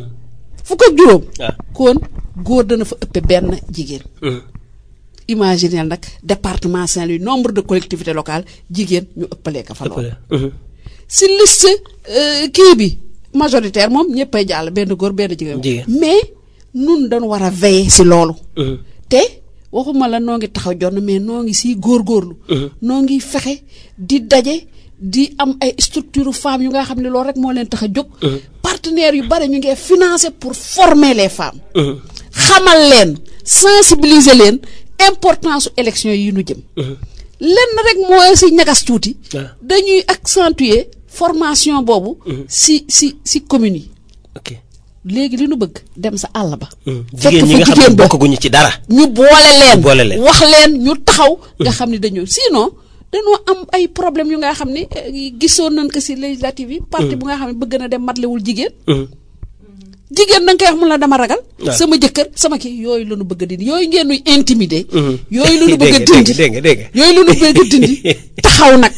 kon góor dana fa ëppe benn jigéen imaginez nag département Saint-Louis nombre de collectivités locales jigéen ñu ëppalee ka fa loolu si liste kii bi majoritaire moom ñëppay jàll benn góor benn jigéen mais nun dañu war a veiller si loolu te waxuma la noo ngi taxaw jonn mais noo ngi si góorgóorlu noo ngi fexe di daje di am ay structure femmes yu nga xam ne loolu rek moo leen tax a jóg partenaires yu bari ñu ngi financer pour former les femmes xamal leen sensibiliser leen importance su élection yi ñu jëm lenn rek moo si ñagas tuuti dañuy accentuer formation boobu si communes yi léegi li nu bëgg dem sa àll ba jigéen ñi nga xam ne bokkaguñu ci dara ñu boole leen wax leen ñu taxaw nga xam ne dañoo sinon dañoo am ay problème yu nga xam ne gisoon nañ ko si législative yi parti bu nga xam ne bëgg na dem matlewul jigéen jigéen da nga koy wax mun la dama ragal sama jëkkër sama kii yooyu la ñu bëgg a dindi yooyu ngeen nuy intimider yooyu la ñu bëgg a dindi yooyu la ñu bëgg a dindi taxaw nag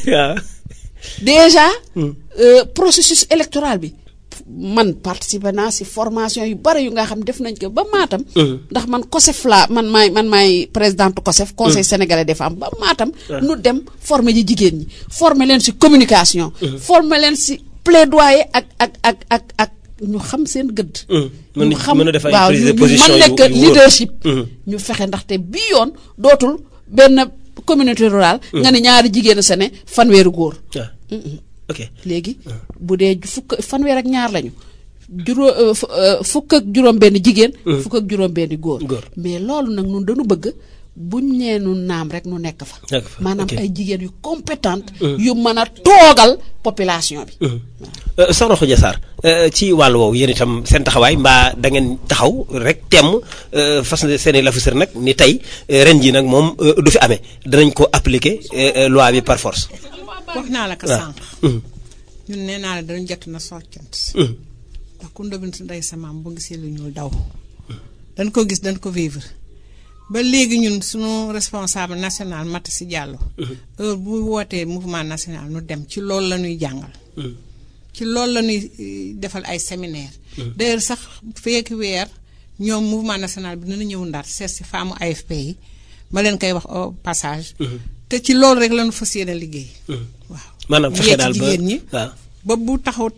déjà processus électoral bi man participer naa si formation yu bari yu nga xam def nañ ko ba Matam ndax man COSEF la man maay présidente COSEF conseil sénégalais des femmes ba Matam nu dem former ji jigéen ñi former leen si communication former leen si plaidoyer ak ñu xam seen gëdd ñu xam waaw ñu mën nekk leadership ñu fexe ndaxte bii yoon dootul benn communauté rurale nga ne ñaari jigéen sa ne fanweeri góor léegi bu dee fanweer ak ñaar lañu fukk ak juróom benn jigéen fukk ak juróom benn góor mais loolu nag nun dañu bëgg buñ nee nu naam rek nu nekk fa maanaam ay jigéen yu compétente yu mën a toogal population bi soxna Khoudia Sarr ci wàllu woowu yéen itam seen taxawaay mbaa da ngeen taxaw rek temm fas seeni lafu sër nag ni tey ren ji nag moom du fi amee danañ ko appliquer loi bi par force wax naa la ko sànq ñun nee naa la dañu jot na soccant ndax ku ndobin su ndey sa maam bu gisee lu ñuul daw dañ ko gis dañ ko vivre ba léegi ñun suñu responsable national Mata Si Diallo heure bu wootee mouvement national nu dem ci loolu la ñuy jàngal ci loolu la ñuy defal ay séminaire d'ailleurs sax fekki weer ñoom mouvement national bi dina ñëw Ndar seet si femme AFP yi ma leen koy wax au passage te ci loolu rek lañu fas yéene liggéey waaw maanaam fexe daal ba jigéen ñi ba bu taxaw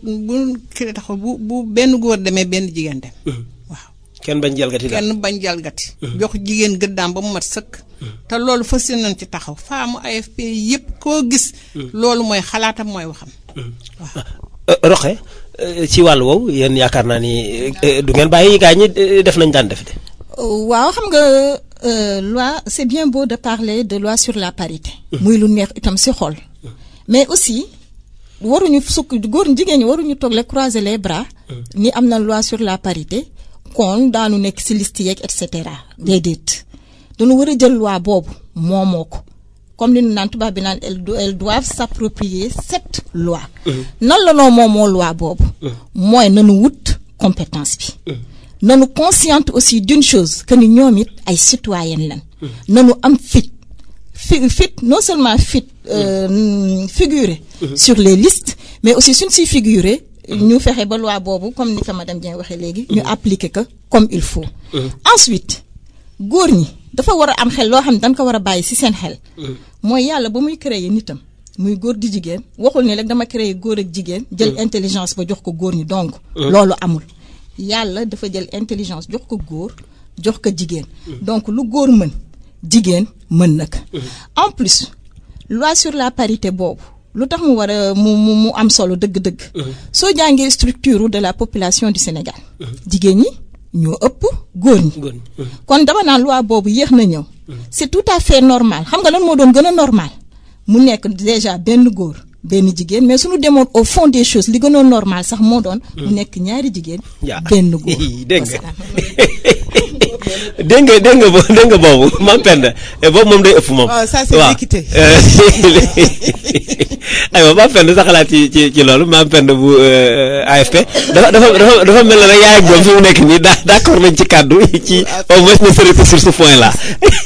bu benn góor demee benn jigéen dem waaw kenn bañ jalgati jox jigéen gëddaam ba mu mat sëkk te loolu fas yéene nañ ci taxaw femme AFP yépp koo gis loolu mooy xalaatam mooy waxam waaw Roxe ci wàllu woowu yéen yaakaar naa ni du ngeen bàyyi gaa ñi def nañ daan def de waaw xam nga loi c'est bien beau de parler de loi sur la parité muy lu neex itam si xol mais aussi waruñu sukk góor jigéen ñi waruñu toog le croiser les bras ni am na loi sur la parité kon daanu nekk si liste yeeg et cetera déedéet dañu war a jël loi boobu moomoo ko comme li ñu naan tubaab bi naan elles doivent s'approprier cette loi nan la noo moomoo loi boobu mooy nanu wut compétence bi nanu consciente aussi d'une chose que ni ñoom it ay citoyennes lan nanu am fit non seulement figurer sur les listes mais aussi suñ siy figurer ñu fexe ba loi boobu comme ni ko madame Dieng waxee léegi ñu appliquer ko comme il faut ensuite góor ñi dafa war a am xel loo xam ne dañ ko war a bàyyi ci seen xel mooy yàlla ba muy créer nitam muy góor di jigéen waxul ni rek dama créer góor ak jigéen jël intelligence ba jox ko góor ñi donc loolu amul yàlla dafa jël intelligence jox ko góor jox ko jigéen donc lu góor mën jigéen mën na ko en plus loi sur la parité boobu lu tax mu war a mu am solo dëgg-dëgg soo jàngee structure de la population du Sénégal jigéen ñi ñoo ëpp góor ñi kon dama naan loi boobu yéex na ñëw c'est tout à fait normal xam nga lan moo doon gën a normal mu nekk déjà benn góor benn jigéen mais suñu demoon au fond des choses li gënoon normal sax moo doon mu nekk ñaari jigéen benn góor dégg nga boobu Mame Penda boobu moom day ëpp moom ça c'est l'équité aywa Mame Penda sa xalaat ci loolu Mame Penda bu AFP dafa mel na rek yaay ak doom fi mu nekk nii d'accord nañ ci kàddu ci au moins ne serait que sur ce point là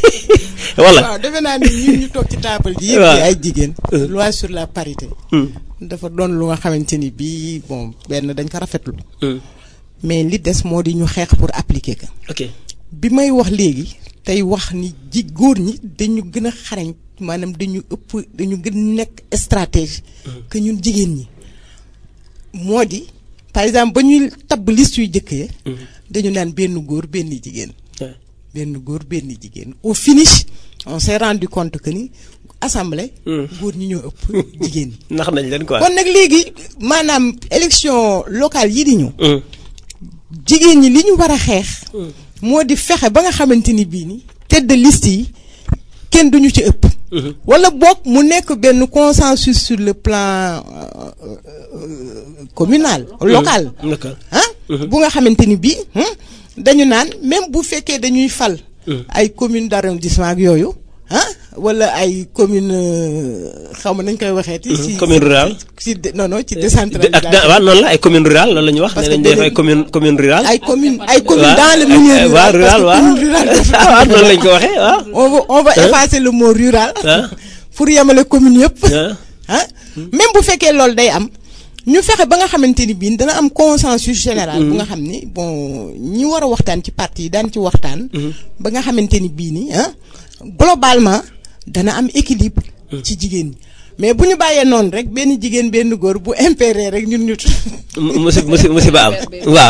voilà waaw defe naa ni ñun ñu toog ci table ji yëpp ay jigéen loi sur la parité dafa doon lu nga xamante ni bii bon benn dañ ko rafetlu. mais li des moo di ñu xeex pour appliquer ko. ok bi may wax léegi tey wax ni góor ñi dañu gën a xarañ maanaam dañu gën nekk stratégie. que ñun jigéen ñi moo di par exemple ba ñuy tabb liste yu jëkk ya dañu naan benn góor benn jigéen. benn góor benn jigéen au finish on s'est rendu compte que ni assemblée. góor ñi ñoo ëpp jigéen ñi. nax nañ leen quoi. kon nag léegi maanaam élection locale yi di ñëw. jigéen ñi li ñu war a xeex. moo di fexe ba nga xamante ni bii ni tête de liste yi kenn duñu ci ëpp. wala boog mu nekk benn consensus sur le plan communal. local. bu nga xamante ni bii dañu naan même bu fekkee dañuy fal. ay commune d'arrondissement ak yooyu. wala ay commune xaw ma nañ koy waxee. ci commune rurale. ci décentralisation. waaw noonu la ay commune rurale loolu la ñuy wax. nee nañ def ay commune rurale. ay commune dans le milieu rural. rural waaw noonu lañ ko waxee waaw. on va effacer le mot rural. pour yemale commune yëpp. même bu fekkee loolu day am. ñu fexe ba nga xamante ni bii dana am consensus général. bu nga xam ni bon ñi war a waxtaan ci parti yi daan ci waxtaan. ba nga xamante ni bii ni globalement dana am équilibre. ci jigéen ñi mais bu ñu bàyyee noonu rek benn jigéen benn góor bu impéré rek ñun ñu. musiba am waaw.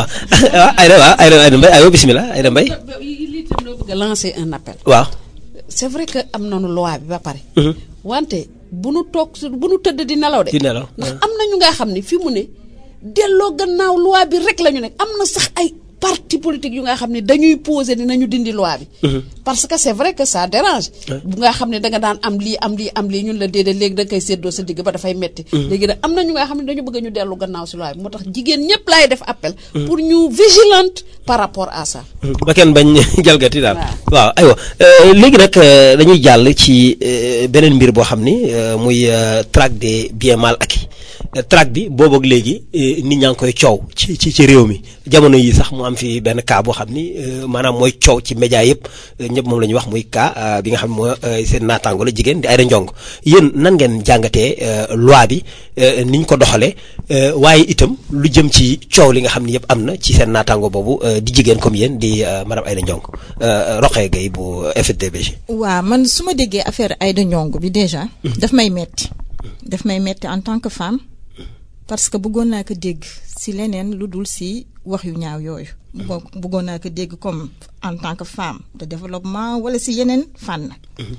Aïda Mbaye aywa bismillah Aïda Mbaye. lii tam loo bëgg a lancer un appel. waaw. c'est vrai que am nañu loi bi ba pare. wante bu nu tëdd di nelaw de. di nelaw ndax am na ñu nga xam ne fi mu ne delloo gannaaw loi bi rek la ñu nekk am na sax ay parti politique yu nga xam ne dañuy poser ni nañu dindi loi bi. parce que c'est vrai que ça dérange. bu nga xam ne da nga daan am lii ñun la déedéet léegi da nga koy séddoo sa digg ba dafay metti. léegi nag am na ñu nga xam ne dañu bëgg ñu dellu gannaaw si loi bi moo tax jigéen ñëpp laay def appel. pour ñu vigilante par rapport à ça. ba kenn bañ jalgati daal. waaw aywa léegi nag dañuy jàll ci beneen mbir boo xam ni muy traque des biens mal acquis. traque bi boobu ak léegi nit ñaa ngi koy coow ci réew mi jamono yi sax mu am fi benn cas boo xam ni maanaam mooy coow ci média yëpp ñëpp moom la ñuy wax muy cas bi nga xam ne mooy seen naataango la jigéen di Aïda Ndiongue yéen nan ngeen jàngatee loi bi ni ñu ko doxalee waaye itam lu jëm ci coow li nga xam ni yëpp am na ci seen naataango boobu di jigéen comme yéen di madame Aïda Ndiongue Rokhaya Gaye bu FSDBG. waaw man su ma déggee affaire Aïda Ndiongue bi déjà. daf may metti en tant que femme. parce que bëggoon naa ko dégg ci leneen lu dul ci wax yu ñaaw yooyu. bëggoon naa ko dégg comme en tant que femme de développement wala ci yeneen fànn.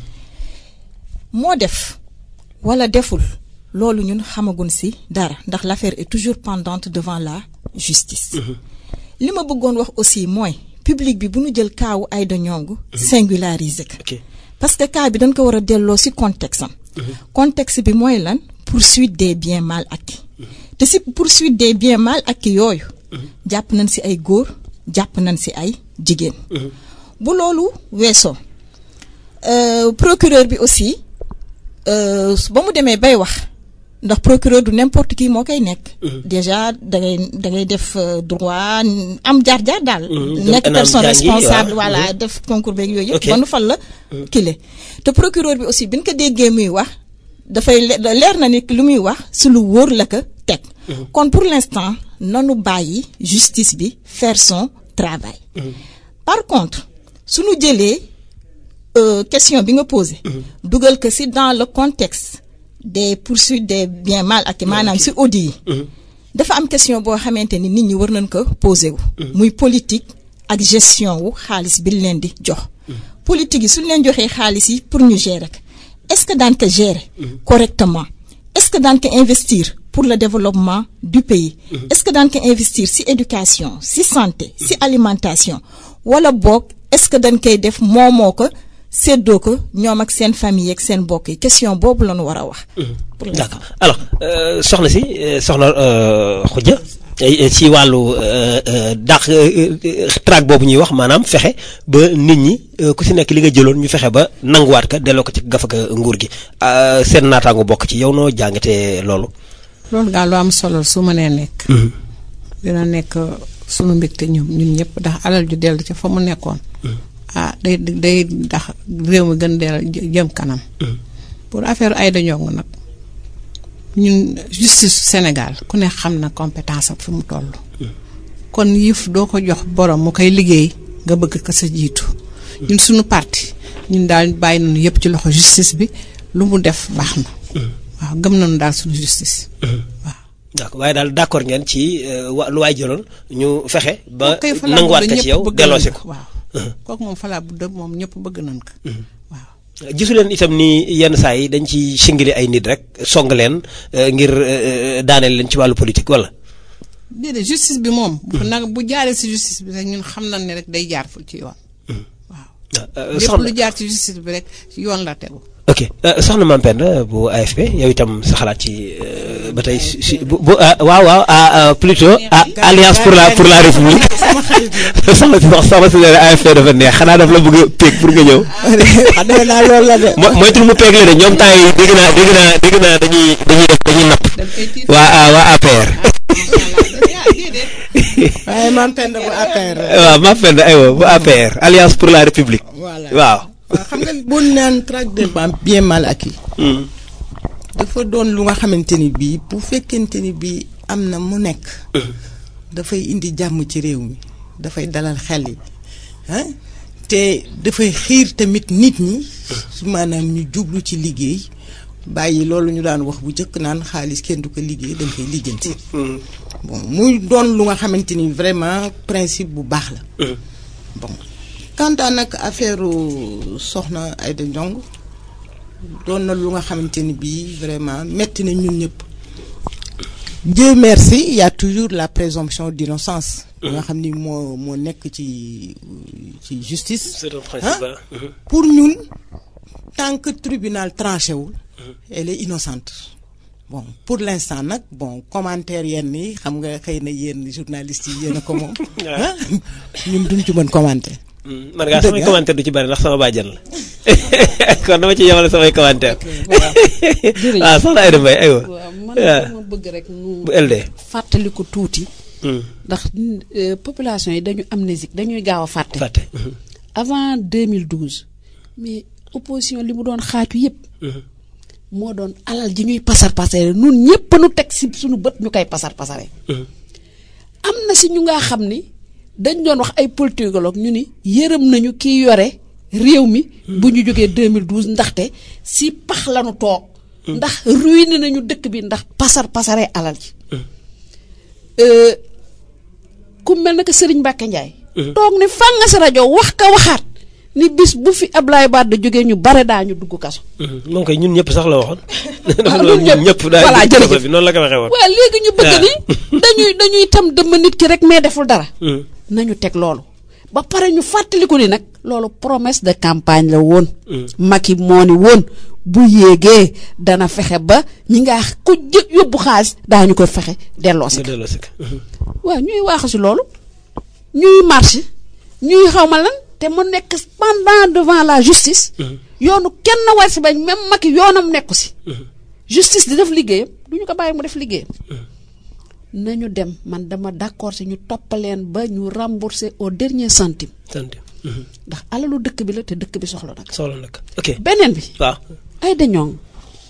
moo def wala deful loolu ñun xamagun ci dara ndax l'affaire est toujours pendante devant la justice. li ma bëggoon wax aussi mooy public bi bu ñu jël kaawu Aïda Ndiongue singulariser ko. parce que cas bi dañ ko war a delloo ci contexte am. contexte bi mooy lan poursuite des biens mal acquis. te si poursuite des biens mal acquis yooyu. jàpp nañ ci ay góor jàpp nañ ci ay jigéen. bu loolu weesoo procureur bi aussi ba mu demee bay wax ndax procureur du n'importe qui moo koy nekk. déjà da ngay def droit am jaar-jaar daal. nekk personne responsable voilà def concours beeg yooyu yëpp. ba nu fal la kile te procureur bi aussi bi ñu ko déggee muy wax dafay leer na ni lu muy wax su lu wóor la ko teg. kon pour l'instant nanu bàyyi justice bi faire son travail. par contre suñu jëlee question bi nga posé. dugal ko ci dans le contexte des poursuites des biens mal acquis maanaam ci audit yi. dafa am question boo xamante ni nit ñi war nañ ko posé wu. muy politique ak gestion wu xaalis bi leen di jox. politique yi suñu leen joxee xaalis yi pour ñu gérer ko est-ce que daan ko gérer correctement est-ce que daan ko investir pour le développement du pays. est-ce que daan ko investir ci éducation ci santé ci alimentation wala boog est-ce que dañ koy def moomoo ko séddoo ko ñoom ak seen famille ak seen mbokk yi question boobu la ñu war a wax. d'accord alors soxna Khoudia ci wàllu traque boobu ñuy wax maanaam fexe ba nit ñi ku ci nekk li nga jëloon ñu fexe ba nanguwaat ka delloo ko ci gafaka nguur gi seen naataango bokk ci yow noo jàngatee loolu. loolu daal lu am solo su ma nee nekk. dina nekk sunu mbégte ñun ñëpp ndax alal ju dellu ci fa mu nekkoon. day tax réew mi gën dellu jëm kanam. pour affaire Aïda Ndiongue nag ñun justice Sénégal ku ne xam na compétence am fi mu toll. kon yëf doo ko jox borom mu koy liggéey nga bëgg ko sa jiitu. ñun suñu parti ñun daal bàyyi nañu yëpp ci loxo justice bi lu mu def baax na. waaw gëm nañu daal suñu justice. waaw. d'accord waaye daal d'accord ngeen ci lu waay jëloon ñu fexe ba nanguwaat ko ci yow delloosi ko. waaw kooku moom falaa bu dëgg moom ñëpp bëgg nañ ko. waaw. gisu leen itam ni yenn saa yi dañ ci singili ay nit rek song leen ngir daaneel leen ci wàllu politique wala. déedéet justice bi moom. bu jaaree si justice bi rek ñun xam nañ ne rek day jaar fu ci yoon. waaw. lépp lu jaar ci justice bi rek yoon la tegu. ok soxna Mame Penda bu AFP yow itam sa xalaat ci ba tey si waaw plutôt alliance pour la république soxna si leen AFP dafa neex xanaa daf la bëgg a peeg pour nga ñëw. xam naa loolu la de. moytul mu peeg la de ñoom temps yi dégg naa dañuy napp waa APR. waaye Mame Penda bu APR. waaw Mame Penda aywa bu APR alliance pour la république. voilà waaw. waaw xam nga boo naan traque des biens mal acquis. dafa doon lu nga xamante ni bii bu fekkente ni bii am na mu nekk. dafay indi jàmm ci réew mi dafay dalal xel yi te dafay xiir tamit nit ñi maanaam ñu jublu ci liggéey bàyyi loolu ñu daan wax bu njëkk naan xaalis kenn du ko liggéey dañ koy lijjanti. bon muy doon lu nga xamante ni vraiment principe bu baax la. bon. quant à nag affaire soxna Aïda Ndiongue doon na lu nga xamante ni bii vraiment metti na ñun ñëpp. Dieu merci il y a toujours la présomption d'innocence. nga xam ni moo nekk ci justice. c'est le principe. pour ñun tant que tribunal tranché wul. elle est innocente. bon pour l'instant nag bon commentaire yenn yi xam nga xëy na yéen journalistes yi yéen a ko moom. ñun duñ ci mën commenter. man ngaa samay commentaire du ci bari ndax sama bàjjan la kon dama ci yemale samay commentaire. waaw soxna Aïda Mbaye aywa. waaw man dama bëgg rek nu bu LD. fàttali ko tuuti. ndax population yi dañu amnésique dañuy gaaw a fàtte. avant 2012 mais opposition li mu doon xaatu yëpp. moo doon alal ji ñuy pasar pasare nun ñëpp nu teg si suñu bët ñu koy pasar pasare. am na si ñu nga xam ni. dañ doon wax ay politologue ñu ni yërëm nañu kii yore réew mi. bu ñu jógee 2012 ndaxte si pax lañu toog. ndax ruiné nañu dëkk bi ndax pasaree alal ji. ku mel na que Serigne Mbacké Ndiaye. toog ni fànn sa rajo wax ka waxaat ni bis bu fi Ablaye Wade jógee ñu bare daañu dugg kaso. moom kay ñun ñëpp sax la waxoon. ñun ñëpp voilà jërëjëf noonu la ko waxee woon. waaw léegi ñu bëgg ni dañuy itam dëmm nit ki rek mais deful dara. nañu teg loolu ba pare ñu fàttaliku ni nag loolu promesse de campagne la woon. Macky moo ni woon bu yéegee dana fexe ba ñi nga ku yóbbu xaalis daañu ko fexe delloo si. waaw ñuy waaxu si loolu ñuy marché ñuy xawma lan te mu nekk pendant devant la justice. yoonu kenn war si bañ même Macky yoonam nekku si. justice di def liggéeyam du ñu ko bàyyi mu def liggéeyam. nañu dem man dama d'accord si ñu toppaleen ba ñu rembourser au dernier centime. ndax alalu dëkk bi la te dëkk bi soxla nag. ok beneen bi. waaw Aïda Ndiongue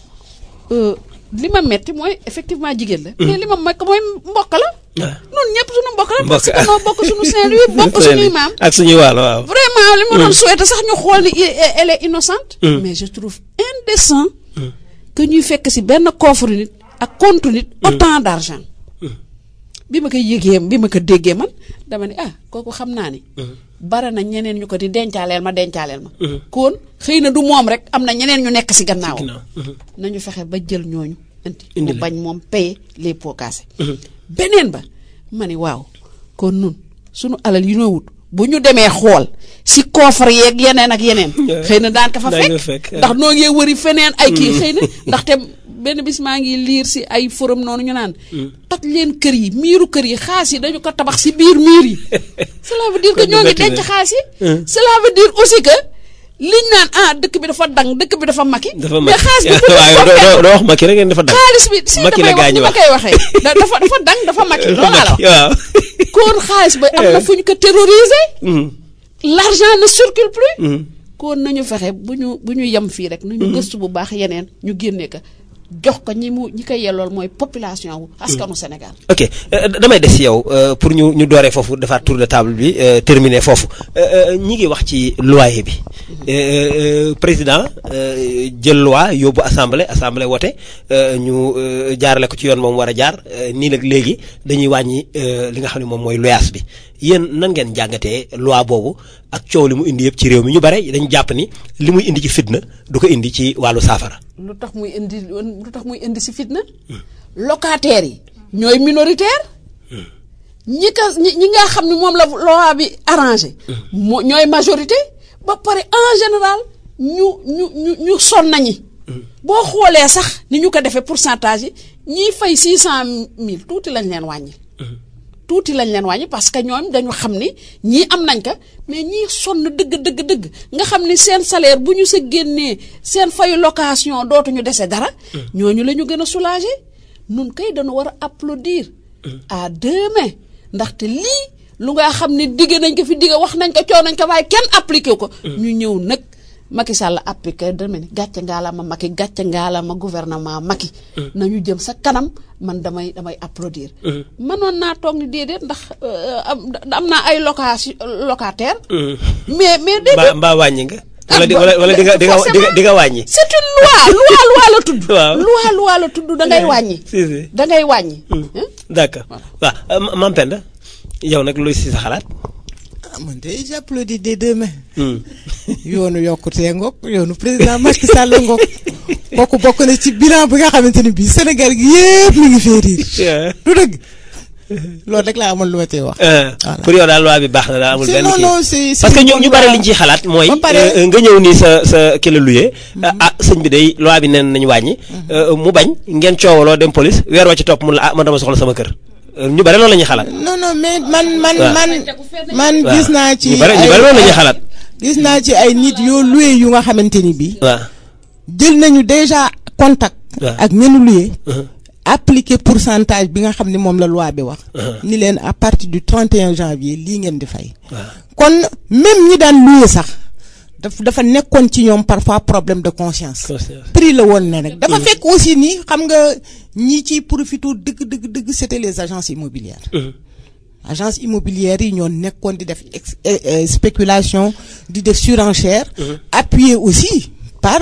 li ma metti mooy effectivement jigéen la. mais li ma mekk mooy mbokk la. ñun ñëpp suñu mbokk la. parce que noo bokk suñu Saint-Louis bokk suñuy maam. ak suñuy waalo waaw. vraiment li ma doon souhaité sax ñu xool ni elle est innocente. mais je trouve indécent. que ñuy fekk si benn coffre nit ak compte nit autant d'argent. bi ma ko yëgee bi ma ko déggee man dama ne kooku xam naa ni. bare na ñeneen ñu ko di dencaaleel ma. kon xëy na du moom rek am na ñeneen ñu nekk si gannaaw. nañu fexe ba jël ñooñu. indi mu bañ moom payer les pots cassés. beneen ba ma ni waaw kon nun sunu alal yu noo wut bu ñu demee xool si coffre yeeg yeneen ak yeneen. xëy na daan ka fa fekk ndax noo ngi wëri feneen ay kii xëy na ndaxte. benn bis maa ngi liir si ay forum noonu ñu naan toj leen kër yi miiru kër yi xaas yi dañu ko tabax si biir miir yi cela veut dire que ñoo ngi denc xaas yi cela veut dire aussi que liñ naan dëkk bi dafa dang dëkk bi dafa makki mais xaas bi doo wax makki rek ngeen dafa dang xaalis bi si damay wax ni ma koy waxee dafa dang dafa makki loolu la waaw kon xaalis ba am na fu ñu ko terroriser l'argent ne circule plus kon nañu fexe bu ñu yem fii rek nañu gëstu bu baax yeneen ñu génne ko jox ko ñi koy yellool mooy population wu askanu Sénégal. ok damay des yow pour ñu dooree foofu defaat tour de table bi terminer foofu ñi ngi wax ci loyer bi président jël loi yóbbu assemblée wote ñu jaarale ko ci yoon moom war a jaar nii nag léegi dañuy wàññi li nga xam ne moom mooy loyaas bi yéen nan ngeen jàngatee loi boobu ak coow li mu indi yëpp ci réew mi ñu bare dañu jàpp ni li muy indi ci fitna du ko indi ci wàllu saafara. lu tax muy indi ci fitna. locataires yi ñooy minoritaire. ñi nga xam ne moom la loi bi arrangé. ñooy majorité. ba pare en général ñu sonn nañi. boo xoolee sax ni ñu ko defee pourcentage yi ñiy fay 600,000 tuuti lañ leen wàññi parce que ñoom dañu xam ni ñii am nañ ko mais ñii sonn dëgg nga xam ni seen salaire bu ñu sa génnee seen fayu location dootuñu dese dara. ñooñu la ñu gën a soulager nun kay dañu war a applaudir à deux mains ndaxte lii lu nga xam ni digg nañ ko fi digg wax nañ ko coow nañ ko waaye kenn appliqué ko. ñu ñëw nag Macky Sall appliqué dama ni gàcce ngaalaama Macky gàcce ngaalaama gouvernement Macky. nañu jëm sa kanam man damay applaudir. mënoon naa toog ni déedéet ndax am naa ay locataire. mais déedéet mbaa wàññi nga. wala di nga wàññi. c'est une loi la tudd. waaw loi la tudd da ngay wàññi. si da ngay wàññi. d'accord waaw Mame Penda yow nag luy si sa xalaat. man de j'applaudis des deux mains. yoonu yokkutee ngoog yoonu président Macky Sall ngoog kooku bokk na ci bilan bi nga xamante ni bii Sénégal gi yëpp mi ngi fee riir. du dëgg loolu rek laa amoon lu ma cee wax. voilà pour yow daal loi bi baax na daal amul benn kii non c'est parce que ñu bari liñ ciy xalaat mooy. nga ñëw nii sa ki la luyee. sëñ bi day loi bi neen nañu wàññi. mu bañ ngeen coowaloo dem police weer wa ci topp mun la man dama soxla sama kër. ñu bari loolu la ñuy xalaat. non mais man gis naa ci. ñu bari loolu la ñuy xalaat. gis naa ci ay nit yoo loué yu nga xamante ni bii. waaw jël nañu déjà contact. ak ñenu loué. appliquer pourcentage bi nga xam ne moom la loi bi wax. ni leen à partir du 31 janvier lii ngeen di fay. kon même ñi daan loué sax. dafa nekkoon ci ñoom parfois problème de conscience. prix la woon ne rek. dafa fekk aussi ni xam nga ñi ci profité dëgg c'était les agences immobilières. agences immobilières yi ñoo nekkoon di def spéculation di def surenchère. appuyé aussi par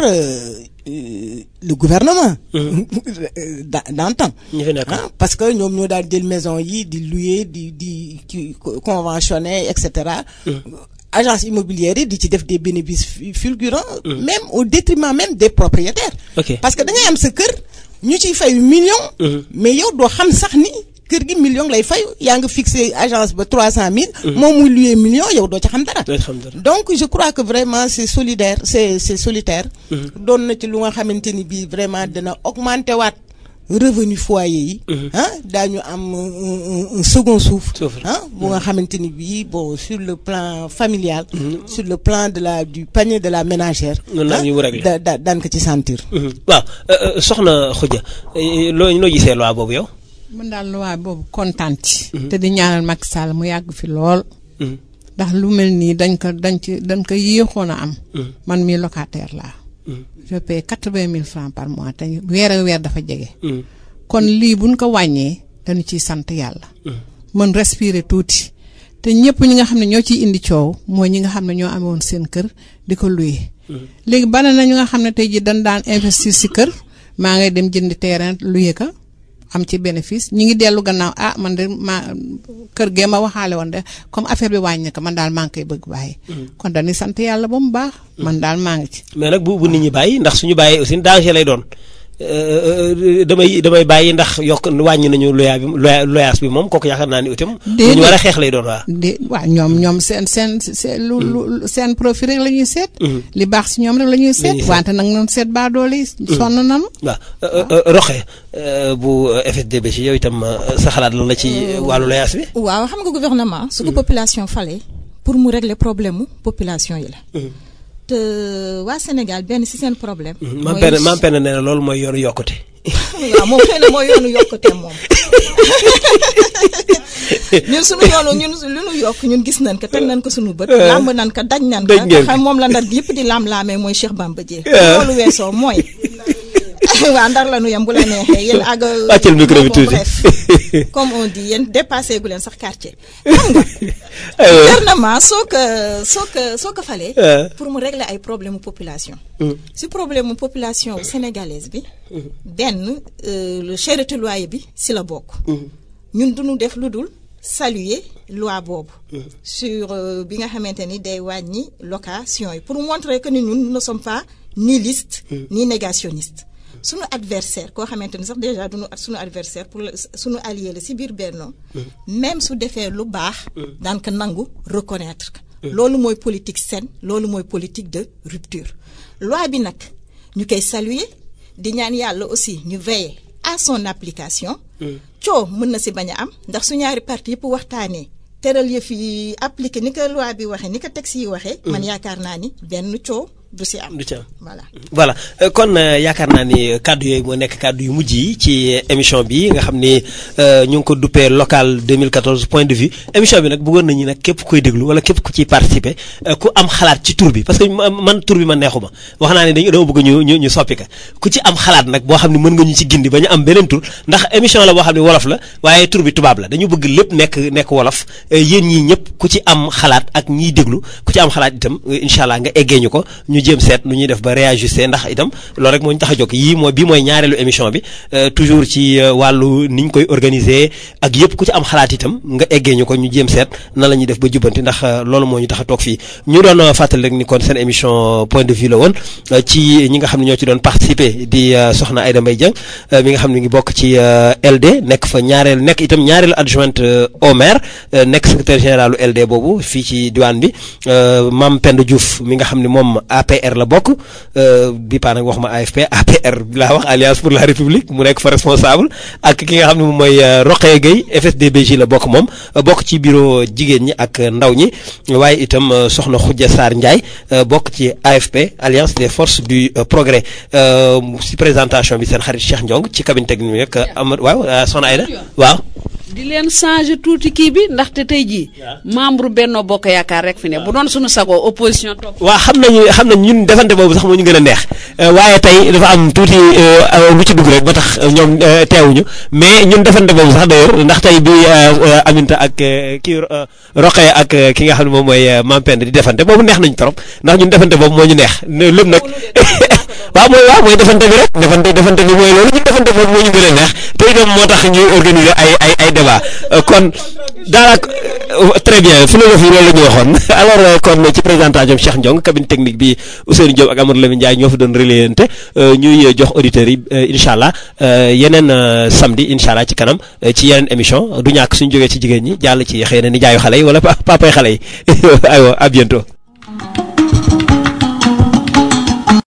le gouvernement. d'antan. parce que ñoom ñoo daal jël maison yi di louer di conventionner et cetera. agence immobilière yi di ci def des bénéfices fulgurants. même au détriment même des propriétaires. parce que da ngay am sa kër ñu ciy fay million. mais yow doo xam sax ni kër gi million lay fay yaa nga fixé agence ba 300,000. moom muy loué million yow doo ci xam dara. donc je crois que vraiment c'est solidaire c'est solitaire. doon na ci lu nga xamante ni bii vraiment dana augmenter waat revenu foyer yi. daañu am un second souffle. bu nga xamante ni bii bon sur le plan familial. sur le plan du panier de la ménagère. daan ko ci sentir. waaw soxna Khoudia loo gisee loi boobu yow. man daal loi boobu kontaan ci. te di ñaanal Macky Sall mu yàgg fi lool. ndax lu mel nii dañ ko yéexoon a am. man mii locataire laa. je paie 80,000 francs par mois te weer dafa jege. kon lii buñ ko wàññee dañu ciy sant yàlla. mën respirer tuuti te ñëpp ñi nga xam ne ñoo ciy indi coow mooy ñi nga xam ne ñoo amoon seen kër di ko louer. léegi bana na ñu nga xam ne tey jii dañ daan investir si kër maa ngay dem jëndi terrain louer ka am ci bénéfice ñi ngi dellu gannaaw man de kër gee ma waxaale woon de comme affaire bi wàññi ko man daal maa ngi koy bëgg bàyyi. kon dañuy sant yàlla ba mu baax. man daal maa ngi ci. mais nag bu nit ñi bàyyi ndax suñu bàyyi aussi danger lay doon damay bàyyi ndax yokk wàññi nañu loyaas bi moom kooku yaakaar naa ni itam. ñu war a xeex lay doon waaw ñoom seen seen profit rek la ñuy seet. li baax si ñoom rek la ñuy seet. wante nag noonu seet baa doole yi sonn nañu. waaw Roxe bu FSDB ci yow itam sa xalaat lan la ci wàllu loyaas bi. waaw xam nga gouvernement su ko population fale pour mu régler problème mu population yi la. te waa Sénégal benn ci seen problème. Mame Penda nee na loolu mooy yoonu yokkute. waaw moom xëy na mooy yoonu yokkute moom. ñun suñu yoonu lu nu yokk ñun gis nañ ko teg nañ ko suñu bët. làmb nañ ko daj nañ ko. xam moom la ndar yëpp di lam-laamee mooy Cheikh Bamba Dièye. loolu weesoo mooy. waa Ndar la nu yem bu la neexee yéen ak. wàccal micro bi tuuti bref comme on dit yéen dépassé gu leen sax quartier. xam nga gouvernement soo ko falee. pour mu régler ay problème population. si problème population sénégalaise bi. benn le cherté loyer bi si la bokk. ñun duñu def lu dul saluer loi boobu. sur bi nga xamante ni day wàññi location yi pour montrer que ni ñun ne sommes pas nihilistes ni négationnistes. suñu adversaire koo xamante ni sax déjà duñu suñu adversaire pour suñu allié la si biir Benno même su defee lu baax daan ko nangu reconnaître loolu mooy politique saine loolu mooy politique de rupture loi bi nag ñu koy saluer di ñaan yàlla aussi ñu veiller à son application coow mën na si bañ a am ndax su ñaari parti yëpp waxtaanee teral yëf yi appliqué ni ko loi bi waxee ni ko texte yi waxee man yaakaar naa ni benn coow du si am. voilà kon yaakaar naa ni kàddu yooyu moo nekk kàddu yu mujj yi ci émission bi nga xam ni ñu ngi ko duppee local 2014 point de vue émission bi nag bëggoon nañu nag képp koy déglu wala képp ku ciy participer ku am xalaat ci tur bi parce que man tur bi man neexuma wax naa ne dama bëgg ñu soppi ka ku ci am xalaat nag boo xam ne mën nga ñu ci gindi ba ñu am beneen tur ndax émission la boo xam ne wolof la waaye tur bi tubaab la dañu bëgg lépp nekk wolof yéen ñii ñëpp ku ci am xalaat ak ñiy déglu ku ci am xalaat itam incha allah nga eggee ñu ko ñu jéem seet nu ñuy def ba réajuster ndax itam loolu rek moo ñu tax a jóg bii mooy ñaareelu émission bi toujours ci wàllu ni ñu koy organiser ak yëpp ku ci am xalaat itam nga eggee ñu ko ñu jéem seet na la ñuy def ba jubbanti ndax loolu moo ñu tax a toog fii ñu doon fàttali rek ni kon seen émission point de vue la woon ci ñi nga xam ne ñoo ci doon participer di soxna Aïda Mbaye Dieng mi nga xam ne ngi bokk ci LD nekk itam ñaareelu adjointe au maire nekk secrétaire général LD boobu fii ci diwaan bi Mame Penda Diouf mi nga xam ne moom APR la bokk bi paa nag wax ma AFP APR laa wax Alliance pour la République mu nekk fa responsable ak ki nga xam ne moom mooy Rokhaya Gueye FSDBJ la bokk moom bokk ci bureau jigéen ñi ak ndaw ñi waaye itam soxna Khoudia Sarr Ndiaye bokk ci AFP Alliance des forces du progrès si présentation bi seen xarit Cheikh Ndiong ci cabine technique rek Amad waaw soxna Aïda waaw. di leen changer tuuti kii bi ndaxte tey jii membre Benno Bokk Yaakaar rek fi ne bu doon suñu sago opposition topp. waaw xam nañ ñun defante boobu sax moo ñu gën a neex waaye tey dafa am tuuti lu ci dugg rek ba tax ñoom teewuñu mais ñun defante boobu sax d'ailleurs ndax tey bi Aminta ak kii Rokhaya ak ki nga xam ne moom mooy Mame Penda di defante boobu neex nañu trop ndax ñun defante boobu moo ñu neex lépp nag waaw mooy defante bi rek defante bi mooy loolu ñun defante boobu moo ñu gën a neex te itam moo tax ñuy organiser ay débat kon daanaka très bien philosophie loolu la ñu waxoon alors kon ci présentation Cheikh Ndiong cabine technique bi Ousseynou Diop ak Amadou Lamine Ndiaye ñoo fi doon relayante ñuy jox auditeurs yi incha allah yeneen samedi incha allah ci kanam ci yeneen émission du ñàkk suñu jógee ci jigéen ñi jàll ci xëy na ni jaayu xale yi wala papay xale yi aywa à bientôt.